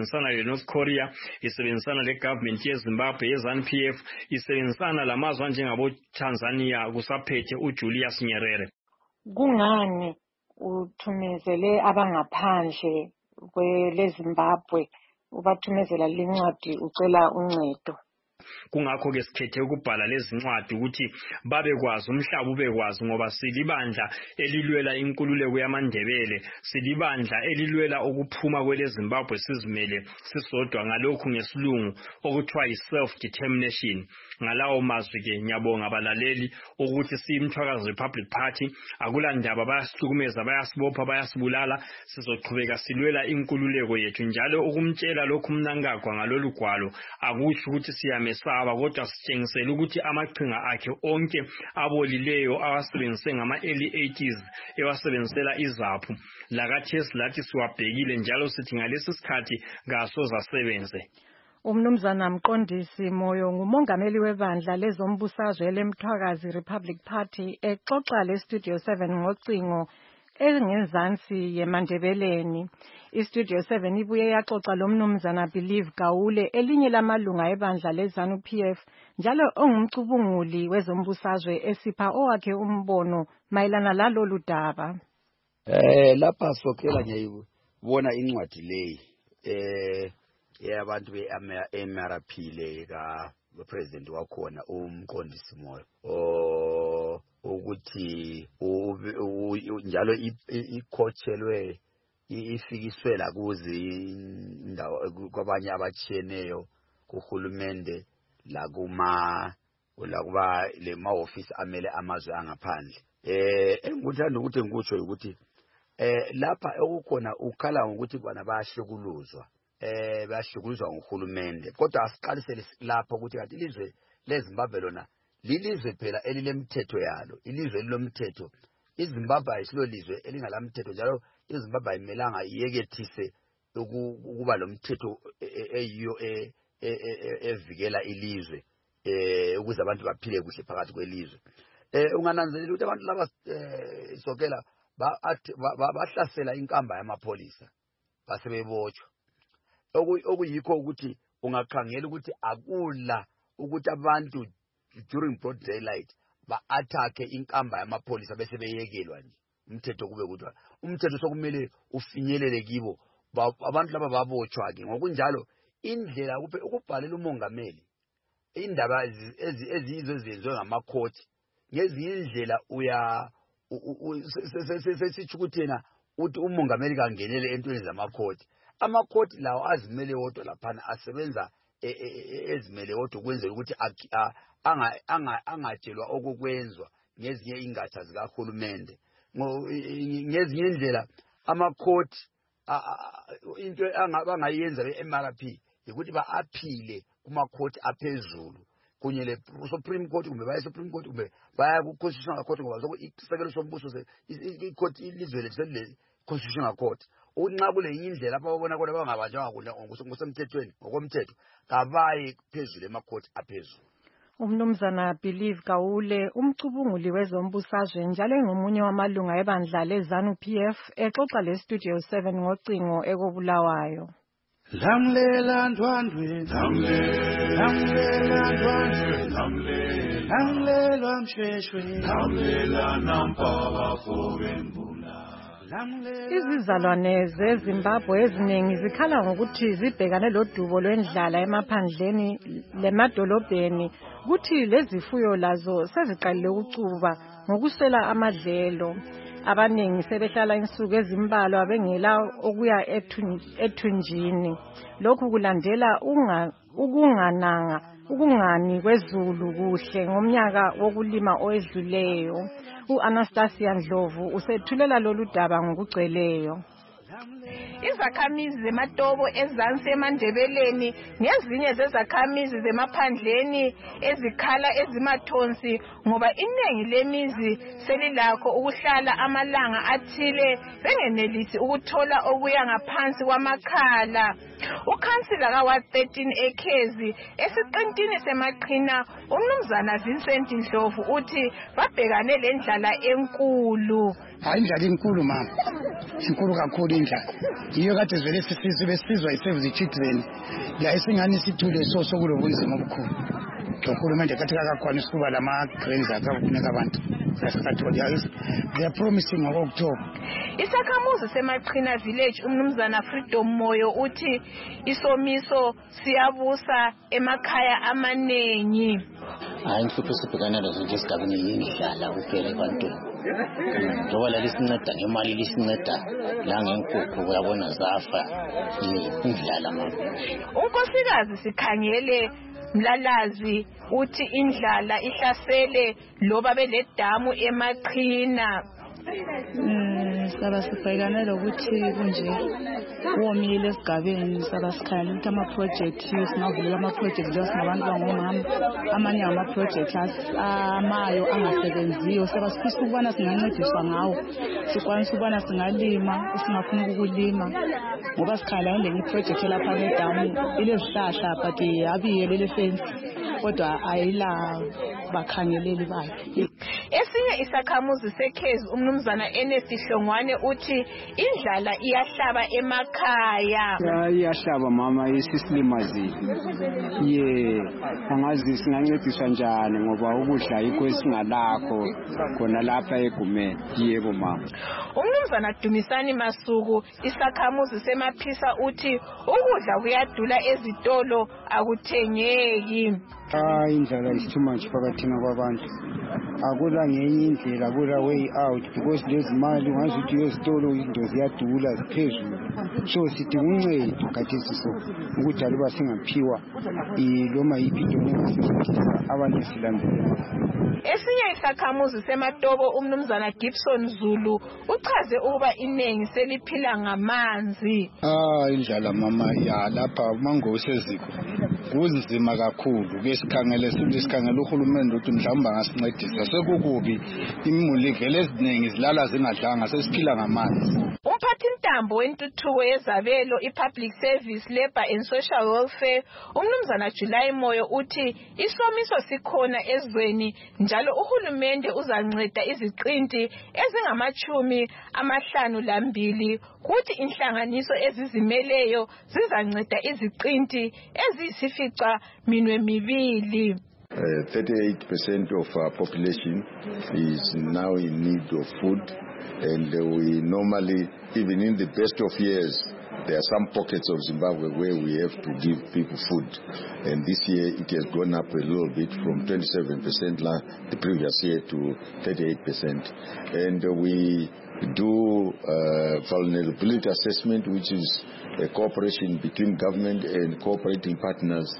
isebenzisana le-North Korea, isebenzisana le-government yeZimbabwe ye-ZANU P F, isebenzisana lamazwe anjengabo-Tanzania kusaphethe uJulius Nyerere. Kungani uthumezele abangaphandle kweleZimbabwe ubathumezela lincwadi ucela uncedo? Kungakho ke sikhethe ukubhala lezi ncwadi ukuthi babekwazi umhlaba ubekwazi ngoba silibandla elilwela inkululeko yamaNdebele, silibandla elilwela ukuphuma kweleZimbabwe sizimele sisodwa, ngalokhu ngesilungu okuthiwa yi-self determination. Ngalawo mazwi ke ngiyabonga abalaleli ukuthi siyimthwakazi Republic Party akulandaba bayasihlukumeza, bayasibopha, bayasibulala, sizoqhubeka silwela inkululeko yethu. Njalo ukumtshela lokhu mnankagwa ngalolu gwalo akusho ukuthi siyamesaba, kodwa sitshengisela ukuthi amaqhinga akhe onke abolileyo awasebenzise ngama-early eighties ewasebenzisela izaphu lakathesi lathi siwabhekile njalo sithi ngalesi sikhathi kasoze asebenze. Umnumzana Mqondisi Moyo ngumongameli webandla lezombusazwe lemthwakazi Republic Party exoxa le-Studio seven ngocingo engezansi yeMandebeleni. I-Studio seven ibuye yaxoxa lomnumzana Believe Gawule, elinye lamalunga ebandla le-ZANU P F njalo ongumcubunguli wezombusazwe, esipha owakhe umbono mayelana lalolu daba. Eh lapha sokela ngiyibona incwadi leyi eh yabantu be-M R P le ka president wakhona uMqondisi Moyo o ukuthi njalo ikhotshelwe ifikiswe la kuzi indawo kwabanye abatshiyeneyo kuhulumende la kuma la kuba le ma office amele amazwe angaphandle. Eh engikuthanda ukuthi ngikutsho ukuthi eh lapha okukhona ukhala ngokuthi bana bayahlukuluzwa. Eh bayahlukuluzwa nguhulumende, kodwa asiqalisele lapha ukuthi kanti ilizwe leZimbabwe lona lilizwe phela elilemthetho yalo, ilizwe lilomthetho. iZimbabwe ayisilo lizwe elingalamthetho, njalo iZimbabwe ayimelanga iyekethise ukuba lomthetho eyiyo evikela ilizwe eh ukuze abantu baphile kuhle phakathi kwelizwe. Eh ungananzelela ukuthi abantu laba isokela bahlasela inkamba yamapholisa basebebotshwa. Okuyikho ukuthi ungakhangela ukuthi akula ukuthi abantu during broad daylight ba-attack inkamba yamapholisa bese beyekelwa nje. Umthetho kube kuthiwa umthetho sokumele ufinyelele kibo abantu laba babotshwa ke. Ngokunjalo indlela ukubhalela umongameli indaba eziyizo ezenziwe ngamakhoti ngezinye indlela uya sesithi ukuthi yena uthi umongameli kangenele entweni zamakhoti. Amakhoti lawo azimele wodwa laphana asebenza ezimele wodwa ukwenzela ukuthi angatshelwa okukwenzwa ngezinye ingatsha zikahulumende. Ngezinye indlela amakhoti into abangayenza be-M R P ukuthi ba-aphile kumakhoti aphezulu kunye le-Supreme Court kumbe baya e-Supreme Court kumbe baya ku-Constitutional Court ngoba isekelo sombuso i-court ilizwe lethu le-Constitutional Court. Unxa kule indlela lapha babona kodwa bangabanjwanga kuhle ngokusemthethweni ngokomthetho kabaye phezulu emakhoti aphezulu. Umnumzana Believe Gawule umcubunguli wezombusazwe njalo engomunye wamalunga ebandla leZANU P F exoxa le-Studio seven ngocingo ekobulawayo. Lamlela ndwandwe lamlela ndwandwe lamlela msheshwe lamlela nampaba fobembula. Izizalwane zeZimbabwe eziningi zikhala ngokuthi zibhekane lodubo lwendlala emaphandleni lemadolobheni, kuthi lezifuyo lazo seziqalile ukucuba ngokuswela amadlelo. Abaningi sebehlala insuku ezimbalwa bengela okuya ethunjini. Lokhu kulandela ukungananga ukungani kwezulu kuhle ngomnyaka wokulima owedluleyo. U-Anastasia Ndlovu usethulela lolu daba ngokugcweleyo. Izakhamizi zematobo ezansi eMandebeleni ngezinye zezakhamizi zemaphandleni ezikhala ezimathonsi ngoba iningi lemizi selilakho ukuhlala amalanga athile bengenelisi ukuthola okuya ngaphansi kwamakhala. Ukhansila kaWard thirteen eKhezi esiqintini semaqhina umnumzana Vincent Ndlovu uthi babhekane lendlala enkulu. Hayi indlala enkulu mama, inkulu kakhulu indlala. indlala iyo kade vele sisizwe besizwa i-Save the Children la isingani sithule so sokulobunzima obukhulu uhulumende kathi akakwanisa ukuba lama-grains akakunika abantu they are promising ngo-October. Isakhamuzi semaqhina village umnumzana Freedom Moyo uthi isomiso siyabusa emakhaya amanengi. Hayi inhlupho esibhekana nazo nje esigabeni yindlala kuphela ebantwini. Njengoba lisinceda ngemali lisinceda la ngenkukhu uyabona zafa indlala mama. Unkosikazi Sikhangele Mlalazi uthi indlala ihlasele loba beledamu emaqhina. Saba sibhekane lokuthi kunje womile esigabeni saba sikhala ukuthi ama project singavulela ama project lasingabantu bangomama amanye ama project amayo angasebenziyo saba sifisa ukubona singancediswa ngawo sikwanisa ukubona singalima singafuna ukulima ngoba sikhala ngenye project lapha edamu ilezihlahla but abiyele le fence kodwa ayila bakhangeleli bakhe. Esinye isakhamuzi sekhezi umnumzana Ernest Hlongwane uthi indlala iyahlaba emakhaya. Iyahlaba mama isisilimazi. Ye angazi singancediswa njani ngoba ukudla yikho esingalakho khona lapha egumeni. Yebo mama. Umnumzana Dumisani Masuku isakhamuzi semaphisa uthi ukudla kuyadula ezitolo akuthengeki. Ah indlala is too much phakathina kwabantu. Akula ngenye indlela akula way out because lezi mali ungazuthi yesitolo into ziyadula ziphezulu so sidinga uncedo kathesi so ukuthi aluba singaphiwa iloma yiphi into engasisiza abantu silambile. Esinye isakhamuzi sematobo umnumzana Gibson Zulu uchaze ukuba inengi seliphila ngamanzi. Ah indlala mama ya lapha mangose eziko kunzima kakhulu ke sikhangele sikhangele uhulumende ukuthi mhlawumbe angasincedisa sekukubi imuli vele eziningi zilala zingadlanga sesiphila ngamanzi. Umphathintambo wentuthuko yezabelo iPublic Service Labour and Social Welfare umnumzana July Moyo uthi isomiso sikhona ezweni njalo uhulumende uzanceda iziqinti ezingamachumi amahlanu lambili kuthi inhlanganiso ezizimeleyo zizanceda iziqinti eziyisifica minwe mibili. Uh, thirty-eight percent of our population is now in need of food, and uh, we normally, even in the best of years, there are some pockets of Zimbabwe where we have to give people food, and this year it has gone up a little bit from twenty-seven percent the previous year to thirty-eight percent, and uh, we do uh, vulnerability assessment, which is a cooperation between government and cooperating partners,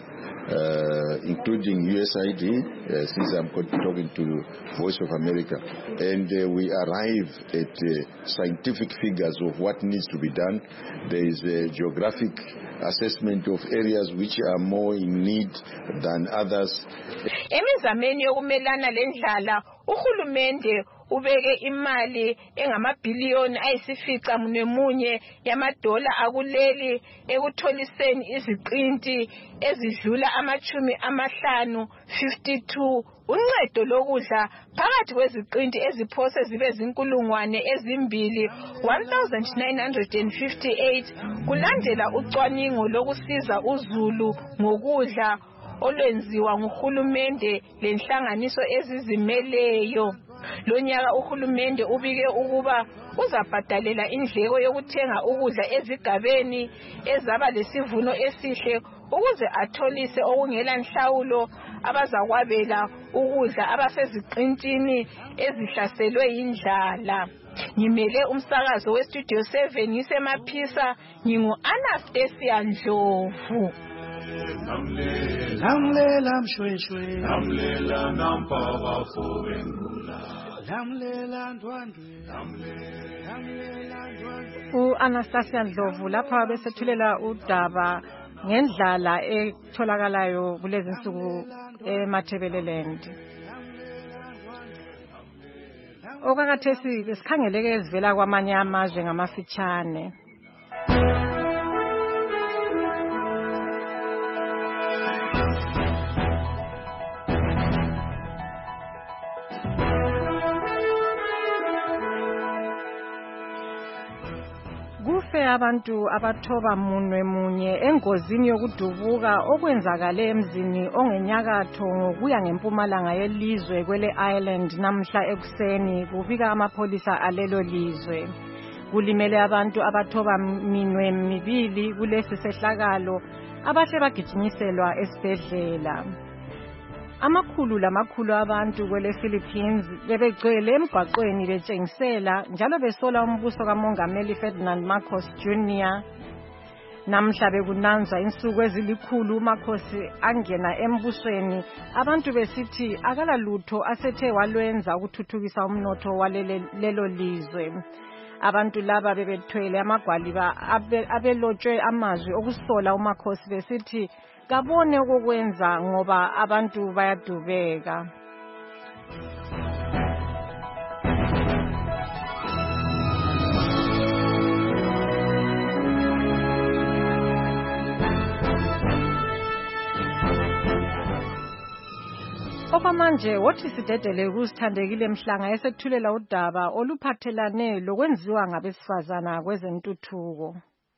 uh, including U S A I D, uh, since I'm talking to Voice of America, and uh, we arrive at uh, scientific figures of what needs to be done. There is a geographic assessment of areas which are more in need than others. Emizameni yokumelana lendlala uhulumende ubeke imali engamabhiliyoni ayisifica nemunye yamadola akuleli ekutholiseni iziqinti ezidlula amachumi amahlanu fifty-two uncedo lokudla phakathi kweziqinti eziphose zibe zinkulungwane ezimbili one thousand nine hundred fifty-eight kulandela ucwaningo lokusiza uzulu ngokudla olwenziwa nguhulumende lenhlanganiso ezizimeleyo. Lonyaka uhulumende ubike ukuba uzabhadalela indleko yokuthenga ukudla ezigabeni ezaba lesivuno esihle ukuze atholise okungela nhlawulo abazakwabela ukudla abaseziqintini ezihlaselwe indlala. Ngimele umsakazo weStudio seven ngisemaphisa ngingu Anastasia Ndlovu. Lamlela mshweshwe lamlela nampaba fobengula lamlela ndwandwe lamlela ndwandwe. U-Anastasia Ndlovu lapha besethulela udaba ngendlala etholakalayo kulezi nsuku eMathebeleland. Okakathesi besikhangeleke ezivela kwamanye amazwe ngamafitshane. abantu abathoba munwe munye engozini yokudubuka okwenzakale emzini ongenyakatho ngokuya ngempumalanga yelizwe kwele Ireland namhla ekuseni, kubika amapholisa alelo lizwe. Kulimele abantu abathoba minwe mibili kulesi sehlakalo abahle bagijinyiselwa esibhedlela. Amakhulu lamakhulu abantu kwele Philippines bebegcwele emgwaqweni betshengisela njalo besola umbuso kaMongameli Ferdinand Marcos Junior Namhla bekunanzwa insuku ezilikhulu uMarcos angena embusweni, abantu besithi akala lutho asethe walwenza ukuthuthukisa umnotho walelo lizwe. Abantu laba bebethwele amagwaliba abelotshwe amazwi okusola uMarcos besithi kabone ukwenza ngoba abantu bayadubeka. Okwamanje wothi sidedele kusithandekile Mhlanga esethulela udaba oluphathelane lokwenziwa ngabesifazana kwezentuthuko.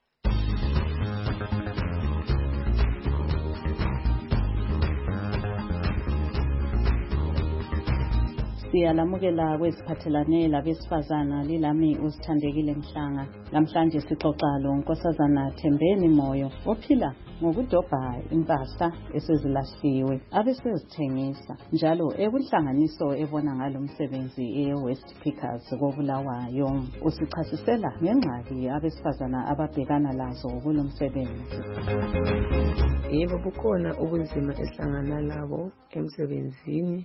Siyalamukela kwesiphathelane labesifazana lilami usithandekile Mhlanga. Namhlanje sixoxa lo Nkosazana Thembeni Moyo ophila ngokudobha impahla esezilahliwe abesezithengisa njalo ekunhlanganiso ebona ngalo umsebenzi eWest Pickers koBulawayo. Usichasisela ngengxaki abesifazana ababhekana lazo kulo msebenzi. Yebo, bukhona ubunzima esihlangana labo emsebenzini,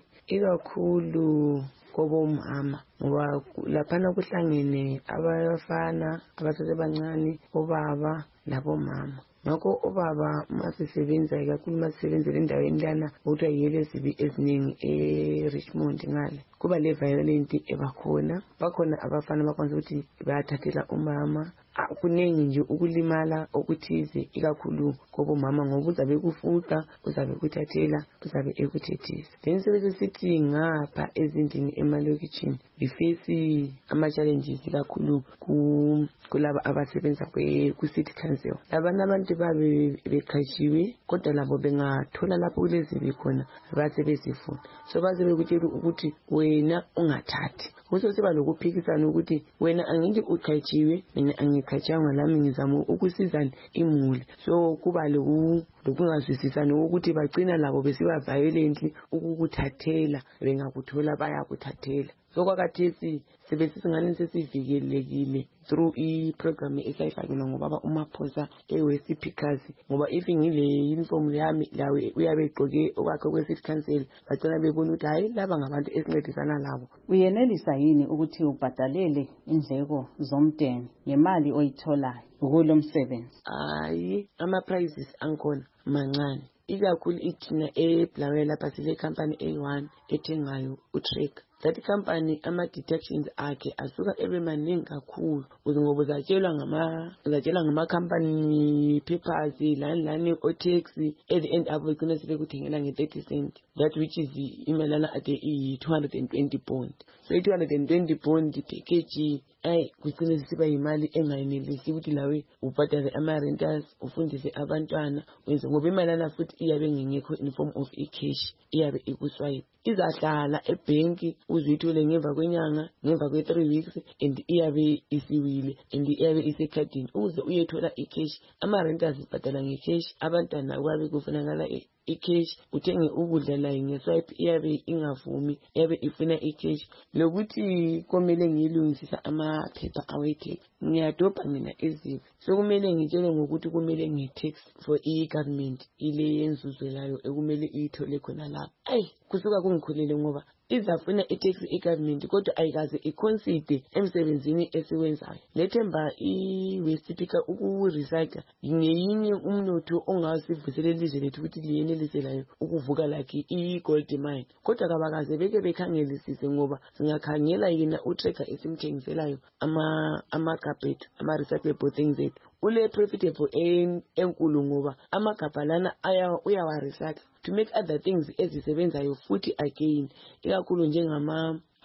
ikakhulu kobomama ngoba laphana kuhlangene abafana abasebancane, obaba labomama. Ngakho obaba masisebenza kakhulu masisebenzele endaweni lana kodwa yele sibi eziningi eRichmond ngale kuba le violent ebakhona. Bakhona abafana bakwanza ukuthi bayathathela umama, kuningi nje ukulimala okuthize ikakhulu kobomama ngoba uzabe kufuqa, uzabe kuthathela, uzabe ekuthethisa. Then sebese sithi ngapha ezindini emalokitshini bifesi ama challenges kakhulu ku kulaba abasebenza ku city council. Labana abantu babe beqhatshiwe kodwa labo bengathola lapho kulezibi khona base besifuna, so baze bekutshela ukuthi wena ungathathi. Kuso siba lokuphikisana ukuthi wena angithi uqhatshiwe mina angikhatshanga lami ngizama ukusizana imuli. So kuba lo lokungazwisisana ukuthi bagcina labo besiba violently ukukuthathela, bengakuthola bayakuthathela. So kwakathesi sebesisingane sesivikelekile through i program esayifakelwa ngobaba uMaphosa eWest Pickers ngoba if ngile uniform yami lawe uyabe egqoke okwakhe kweCity Council bagcina bebona ukuthi hayi laba ngabantu esincedisana labo. Uyenelisa yini ukuthi ubhadalele indleko zomndeni ngemali oyitholayo kulo msebenzi? Hayi, ama prices angikhona mancane, ikakhulu ithina eBulawayo lapha sile company A one ethengayo uTrack. That company ama deductions akhe asuka ebe maningi kakhulu ngoba uzatshelwa ngama uzatshelwa ngama company papers lani lani o tax at the end abo igcina sebekuthengela nge thirty cent, that which is imelana at the two hundred twenty bond. So two hundred twenty bond package ay kugcina siba imali engayinelisi ukuthi lawe ubhadale ama renters, ufundise abantwana wenze ngoba imelana futhi iyabe ngengekho in form of e-cash, iyabe ikuswipe. Izahlala ebanki uzuyithole ngemva kwenyanga, ngemva kwe three weeks and iyabe isiwile and iyabe isekhadini. Uze uyethola i-cash, ama renters ibhadala nge-cash, abantwana kwabe kufunakala i-cash, uthenge ukudla la nge-swipe iyabe ingavumi, iyabe ifuna i-cash. Lokuthi komele ngilungisisa amaphepha awethe ngiyadobha mina ezibi, so kumele ngitshele ngokuthi kumele ngi-tax for i-government ile yenzuzelayo ekumele iyithole khona lapho. Ayi kusuka kungikhulele ngoba izafuna i-tax i-government kodwa ayikaze i-consider emsebenzini esiwenzayo. Lethemba i-West Picker uku-recycle ngeyinye umnotho ongasivuselela ilizwe lethu ukuthi liyeneliselayo ukuvuka lakhe i-gold mine, kodwa kabakaze beke bekhangelisise ngoba singakhangela yena uTracker esimthengiselayo ama ama-carpet ama-recyclable things ethu ule profitable enkulu ngoba amagabha lana uyawa recycle to make other things ezisebenzayo futhi again, ikakhulu njengama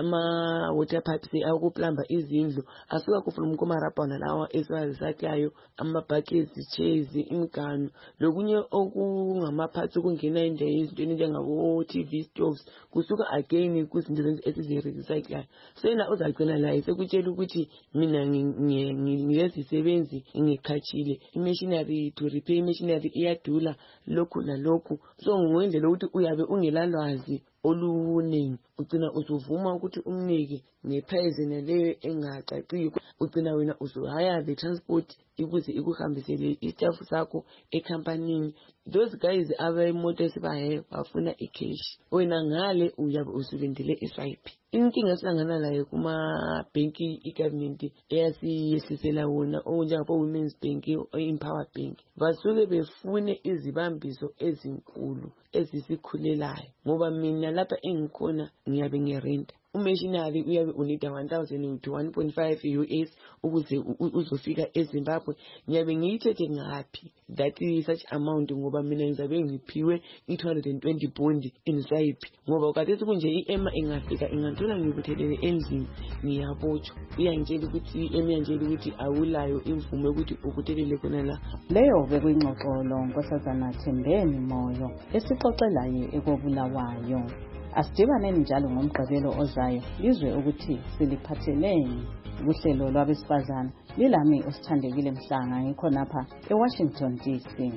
ama-water pipes akuplamba izindlu asuka kufuna kumarabhana lawa esiwazisakayo ama-buckets, chairs, imiganu lokunye okungamaphathi okungena indawo ezintweni njengabo-T V stoves kusuka again kuzinto esizirecyclayo. So yena uzagcina la esekutshela ukuthi mina ngilesisebenzi ngikhatshile i-machinery to repair i-machinery iyadula lokhu lalokhu. So ngendlela ukuthi uyabe ungelalwazi oluningi ugcina usuvuma ukuthi umnike ngeprice naleyo engacaciyo, ugcina wena usuhaya the transport ikuze ikuhambisele istaff sakho ecompany. Those guys abemoto esibahe bafuna icash, wena ngale uyabe usulindele iswipe. Inkinga esihlangana layo kuma bank i-government eyasiyehlisela wona onjengabo Women's Bank, Empower Bank, basuke befune izibambiso ezinkulu ezisikhulelayo ngoba mina lapha engikhona ngiyabe ngirenta. Umachinery uyabe unida one thousand to one point five U S ukuze uzofika eZimbabwe. Ngiyabe ngiyithethe ngaphi that is such amount ngoba mina ngizabe ngiphiwe i-two hundred twenty bond inside ngoba kade kunje i-ema ingafika inganthola ngibuthelele endlini ngiyabotshwa. Uyangitshela ukuthi emi yangitshela ukuthi awulayo imvume ukuthi ubuthelele khona la. Leyo bekuyingxoxo lo Nkosazana Thembeni Moyo esixoxelayo ekobulawayo. Asidibaneni njalo ngomgqibelo ozayo izwe ukuthi siliphatheleni kuhlelo lwabesifazana. Lilami usithandekile Mhlanga ngikho napha eWashington D C.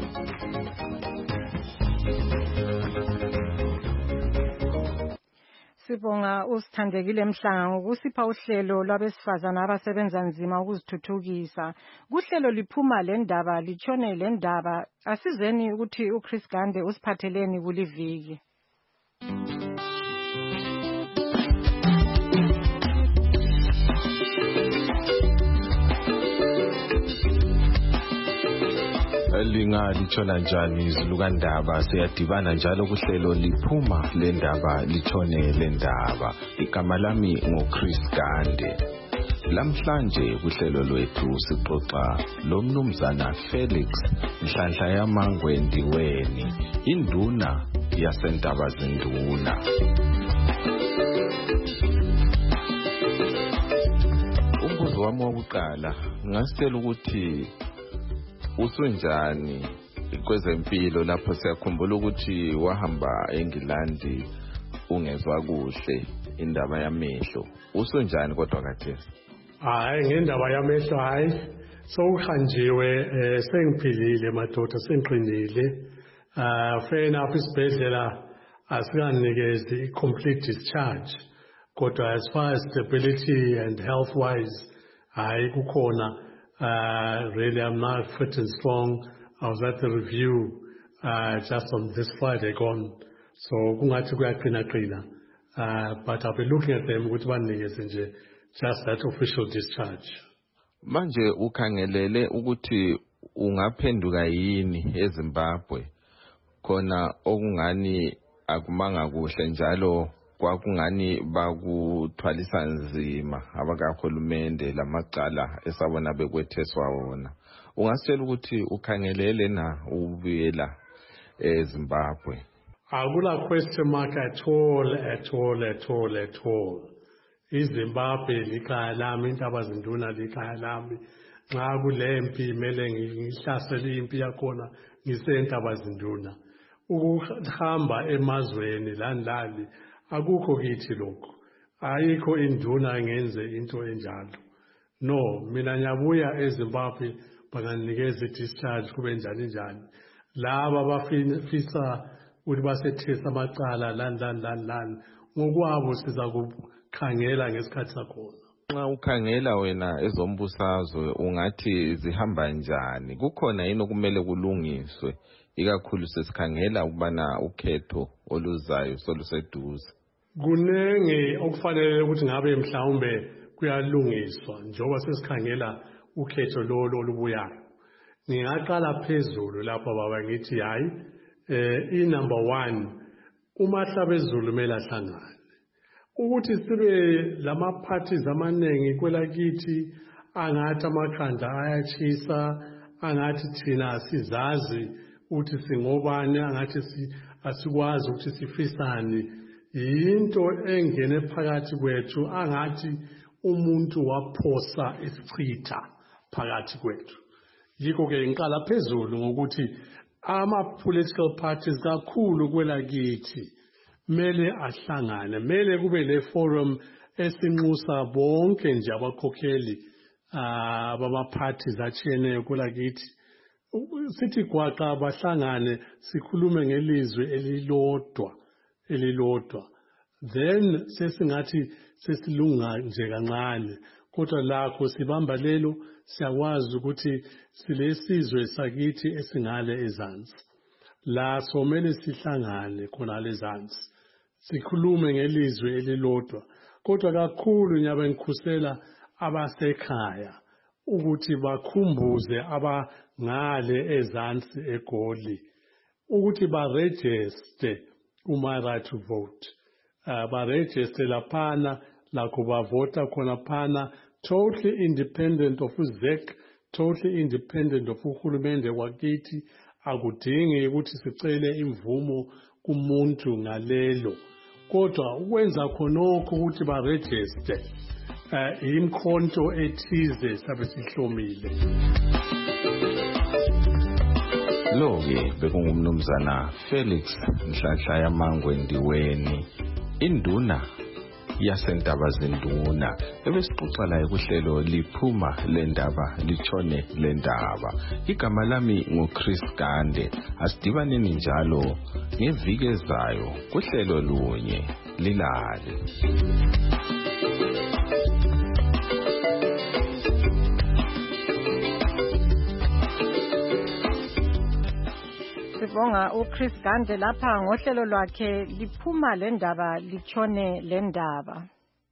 Sibonga usithandekile Mhlanga ngokusipha uhlelo lwabesifazana abasebenza nzima ukuzithuthukisa. Kuhlelo liphuma le ndaba litshone le ndaba. Asizeni ukuthi uChris Gande usiphatheleni kuliviki. Lingatshona njani izilukandaba siyadibana njalo kuhlelo liphuma le ndaba litshone le ndaba. Igama lami ngoChris Gande. Lamhlanje kuhlelo lwethu sixoxa lomnumzana Felix Nhlanhla Yamangwendiweni, induna yasentaba zinduna. Umbuzo wami wokuqala ngasitshela ukuthi usunjani kwezempilo lapho siyakhumbula ukuthi wahamba eNgilandi ungezwa kuhle indaba yamehlo. Usunjani kodwa khathesi? Hayi ngendaba yamehlo hayi sowuhanjiwe sengiphilile madoda sengiqinile. Ah fena apha isibhedlela asikanikezi complete discharge kodwa as far as stability and health wise hayi kukhona. Uh, really, I'm not fit and strong. I was at the review uh, just on this Friday gone. So, kungathi kuyaqina qina. Uh, but I'll be looking at them with one nje, just that official discharge. Manje ukhangelele ukuthi ungaphenduka yini eZimbabwe khona okungani akumanga kuhle njalo kwakungani bakuthwalisa nzima abakahulumende lamacala esabona bekwetheswa wona. Ungasitshela ukuthi ukhangelele na ubuyela eZimbabwe? Akula question mark at all, at all, at all, at all. iZimbabwe likhaya lami, intaba zinduna likhaya lami. Nxa kulempi mele ngihlasele impi yakhona ngisentaba zinduna. Ukuhamba emazweni landlali akukho kithi lokho. Ayikho induna ngenze into enjalo. No, mina nyabuya eZimbabwe banganikeza discharge kube njani njani. Laba bafisa ukuthi basethesa amacala lani lani lani lani ngokwabo siza kukhangela ngesikhathi sakhona. Nxa ukhangela wena ezombusazwe ungathi zihamba njani? Kukhona yini okumele kulungiswe ikakhulu sesikhangela ukubana ukhetho oluzayo soluseduze? Kunenge okufanele ukuthi ngabe mhlawumbe kuyalungiswa njengoba sesikhangela ukhetho lolo olubuyayo. Ngingaqala phezulu lapha baba ngithi hayi eh i number one uMahlabezulu mele ahlangane. Ukuthi sibe lama parties amanengi kwelakithi angathi amakhanda ayachisa angathi thina sizazi ukuthi singobani angathi asikwazi ukuthi sifisane into engene phakathi kwethu angathi umuntu waphosa isichitha phakathi kwethu. Yikho ke ngiqala phezulu ngokuthi ama political parties kakhulu kwelakithi mele ahlangane, mele kube le forum esinxusa bonke nje abakhokheli abama parties atshiyeneyo kwelakithi. Sithi gwaqa abahlangane sikhulume ngelizwe elilodwa elilodwa. Then sesingathi sesilunga nje kancane, kodwa lakho sibamba lelo siyakwazi ukuthi silesizwe sakithi esingale ezansi. La somele sihlangane khona lezansi. Sikhulume ngelizwe elilodwa. Kodwa kakhulu nyabe ngikhusela abasekhaya ukuthi bakhumbuze abangale ezansi eGoli ukuthi ba register uma right to vote. Uh, ba register laphana lakho bavota khona phana, totally independent of U Z E C, totally independent of uhulumende wakithi. Akudingi ukuthi sicele imvumo kumuntu ngalelo, kodwa ukwenza khonokho ukuthi ba register uh, imkhonto ethize sabe sihlomile. Lo-ke bekungumnumzana Felix Nhlanhla Yamangwe Ndiweni, induna yasendaba zenduna, ebesixoxa la kuhlelo liphuma lendaba litshone lendaba. Igama lami nguChris Gande. Asidibaneni njalo ngeviki ezayo kuhlelo lunye lilale. Sibonga uChris Gande lapha ngohlelo lwakhe liphuma lendaba litshone lendaba.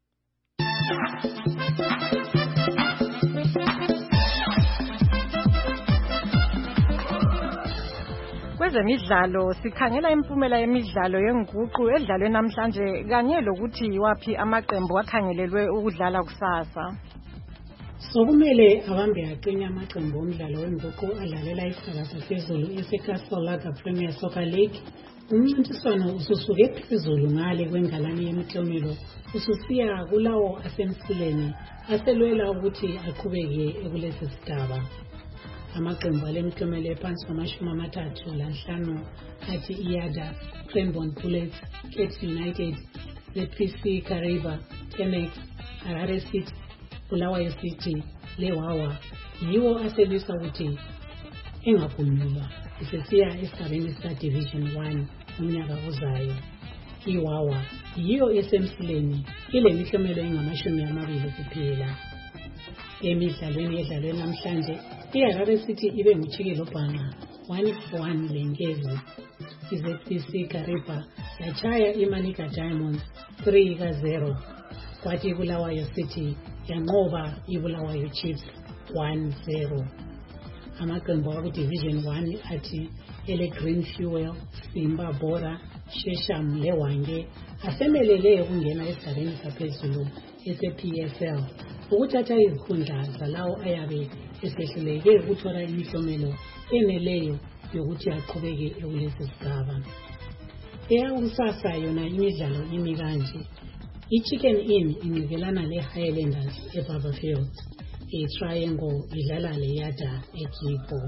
Kwezemidlalo sikhangela impumela yemidlalo yenguqu edlalwe namhlanje kanye lokuthi yiwaphi amaqembu akhangelelwe ukudlala kusasa. Sokumele abambe aqinye amaqembu omdlalo wenguqu adlalela isigaba saphezulu eseCastle Premier Soccer League. Umncintiswano ususuke phezulu ngale kwengalani yemiklomelo ususiya kulawo asemfuleni aselwela ukuthi aqhubeke ekulesi sigaba. Amaqembu alemiklomelo ephansi kwamashumi amathathu lanhlanu athi Iyada, Cranbourne Bullets, Cape United, Z P C Kariba, Tenex, Harare City, Bulawayo City, Lewawa, yiwo aselwisa ukuthi engaphunyulwa isesiya esigabeni sika Division one umnyaka ozayo. Iwawa yiyo esemfuleni ile miklomelo engamashumi amabili kuphela. Emidlalweni edlalwe namhlanje iHarare City ibe nguchikelo bhanga one for one lengezi. I-Z P C Kariba yachaya iManika Diamonds three ka zero, kwathi iBulawayo City yanqoba iBulawayo Chiefs one zero. Amaqembu aku Division one athi ele Green Fuel, Simba Bora, Shesham leWange asemelele ukungena esigabeni saphezulu ese-P S L ukuthatha izikhundla zalawo ayabe esehluleke ukuthola imiklomelo eneleyo yokuthi aqhubeke ekulesi sigaba. Eyakusasa yona imidlalo imi kanje. I-Chicken Inn inqikelana le-Highlanders eBarberfield. I-Triangle idlala le-Yada eKipo.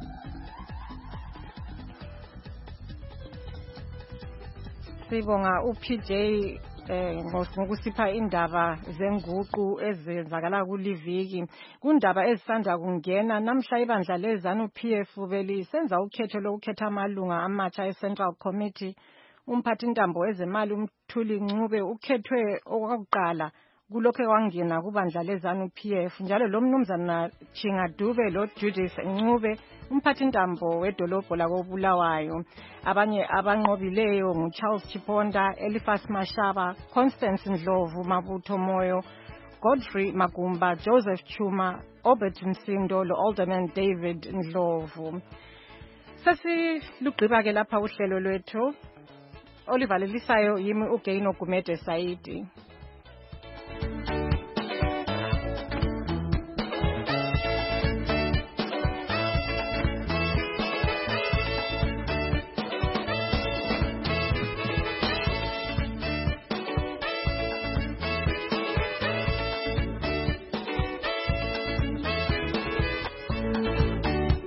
Sibonga uP J eh ngokusipha indaba zenguqu ezenzakala kuliviki. Kundaba ezisanda kungena namhla ibandla leZANU P F belisenza ukhetho lokukhetha amalunga amatsha eCentral Committee. Umphathintambo wezemali uMthuli Ncube ukhethwe okwakuqala kulokho kwangena kubandla leZANU P F, njalo lo mnumzana Chingadube lo Judith Ncube umphathintambo wedolobho lakoBulawayo. Abanye abanqobileyo nguCharles Chiponda, Elifas Mashaba, Constance Ndlovu, Mabutho Moyo, Godfrey Magumba, Joseph Chuma, Obert Msindo lo Alderman David Ndlovu. Sesilugqiba ke lapha uhlelo lwethu. Oliver Lelisayo yimi uGaino Gumede Saidi.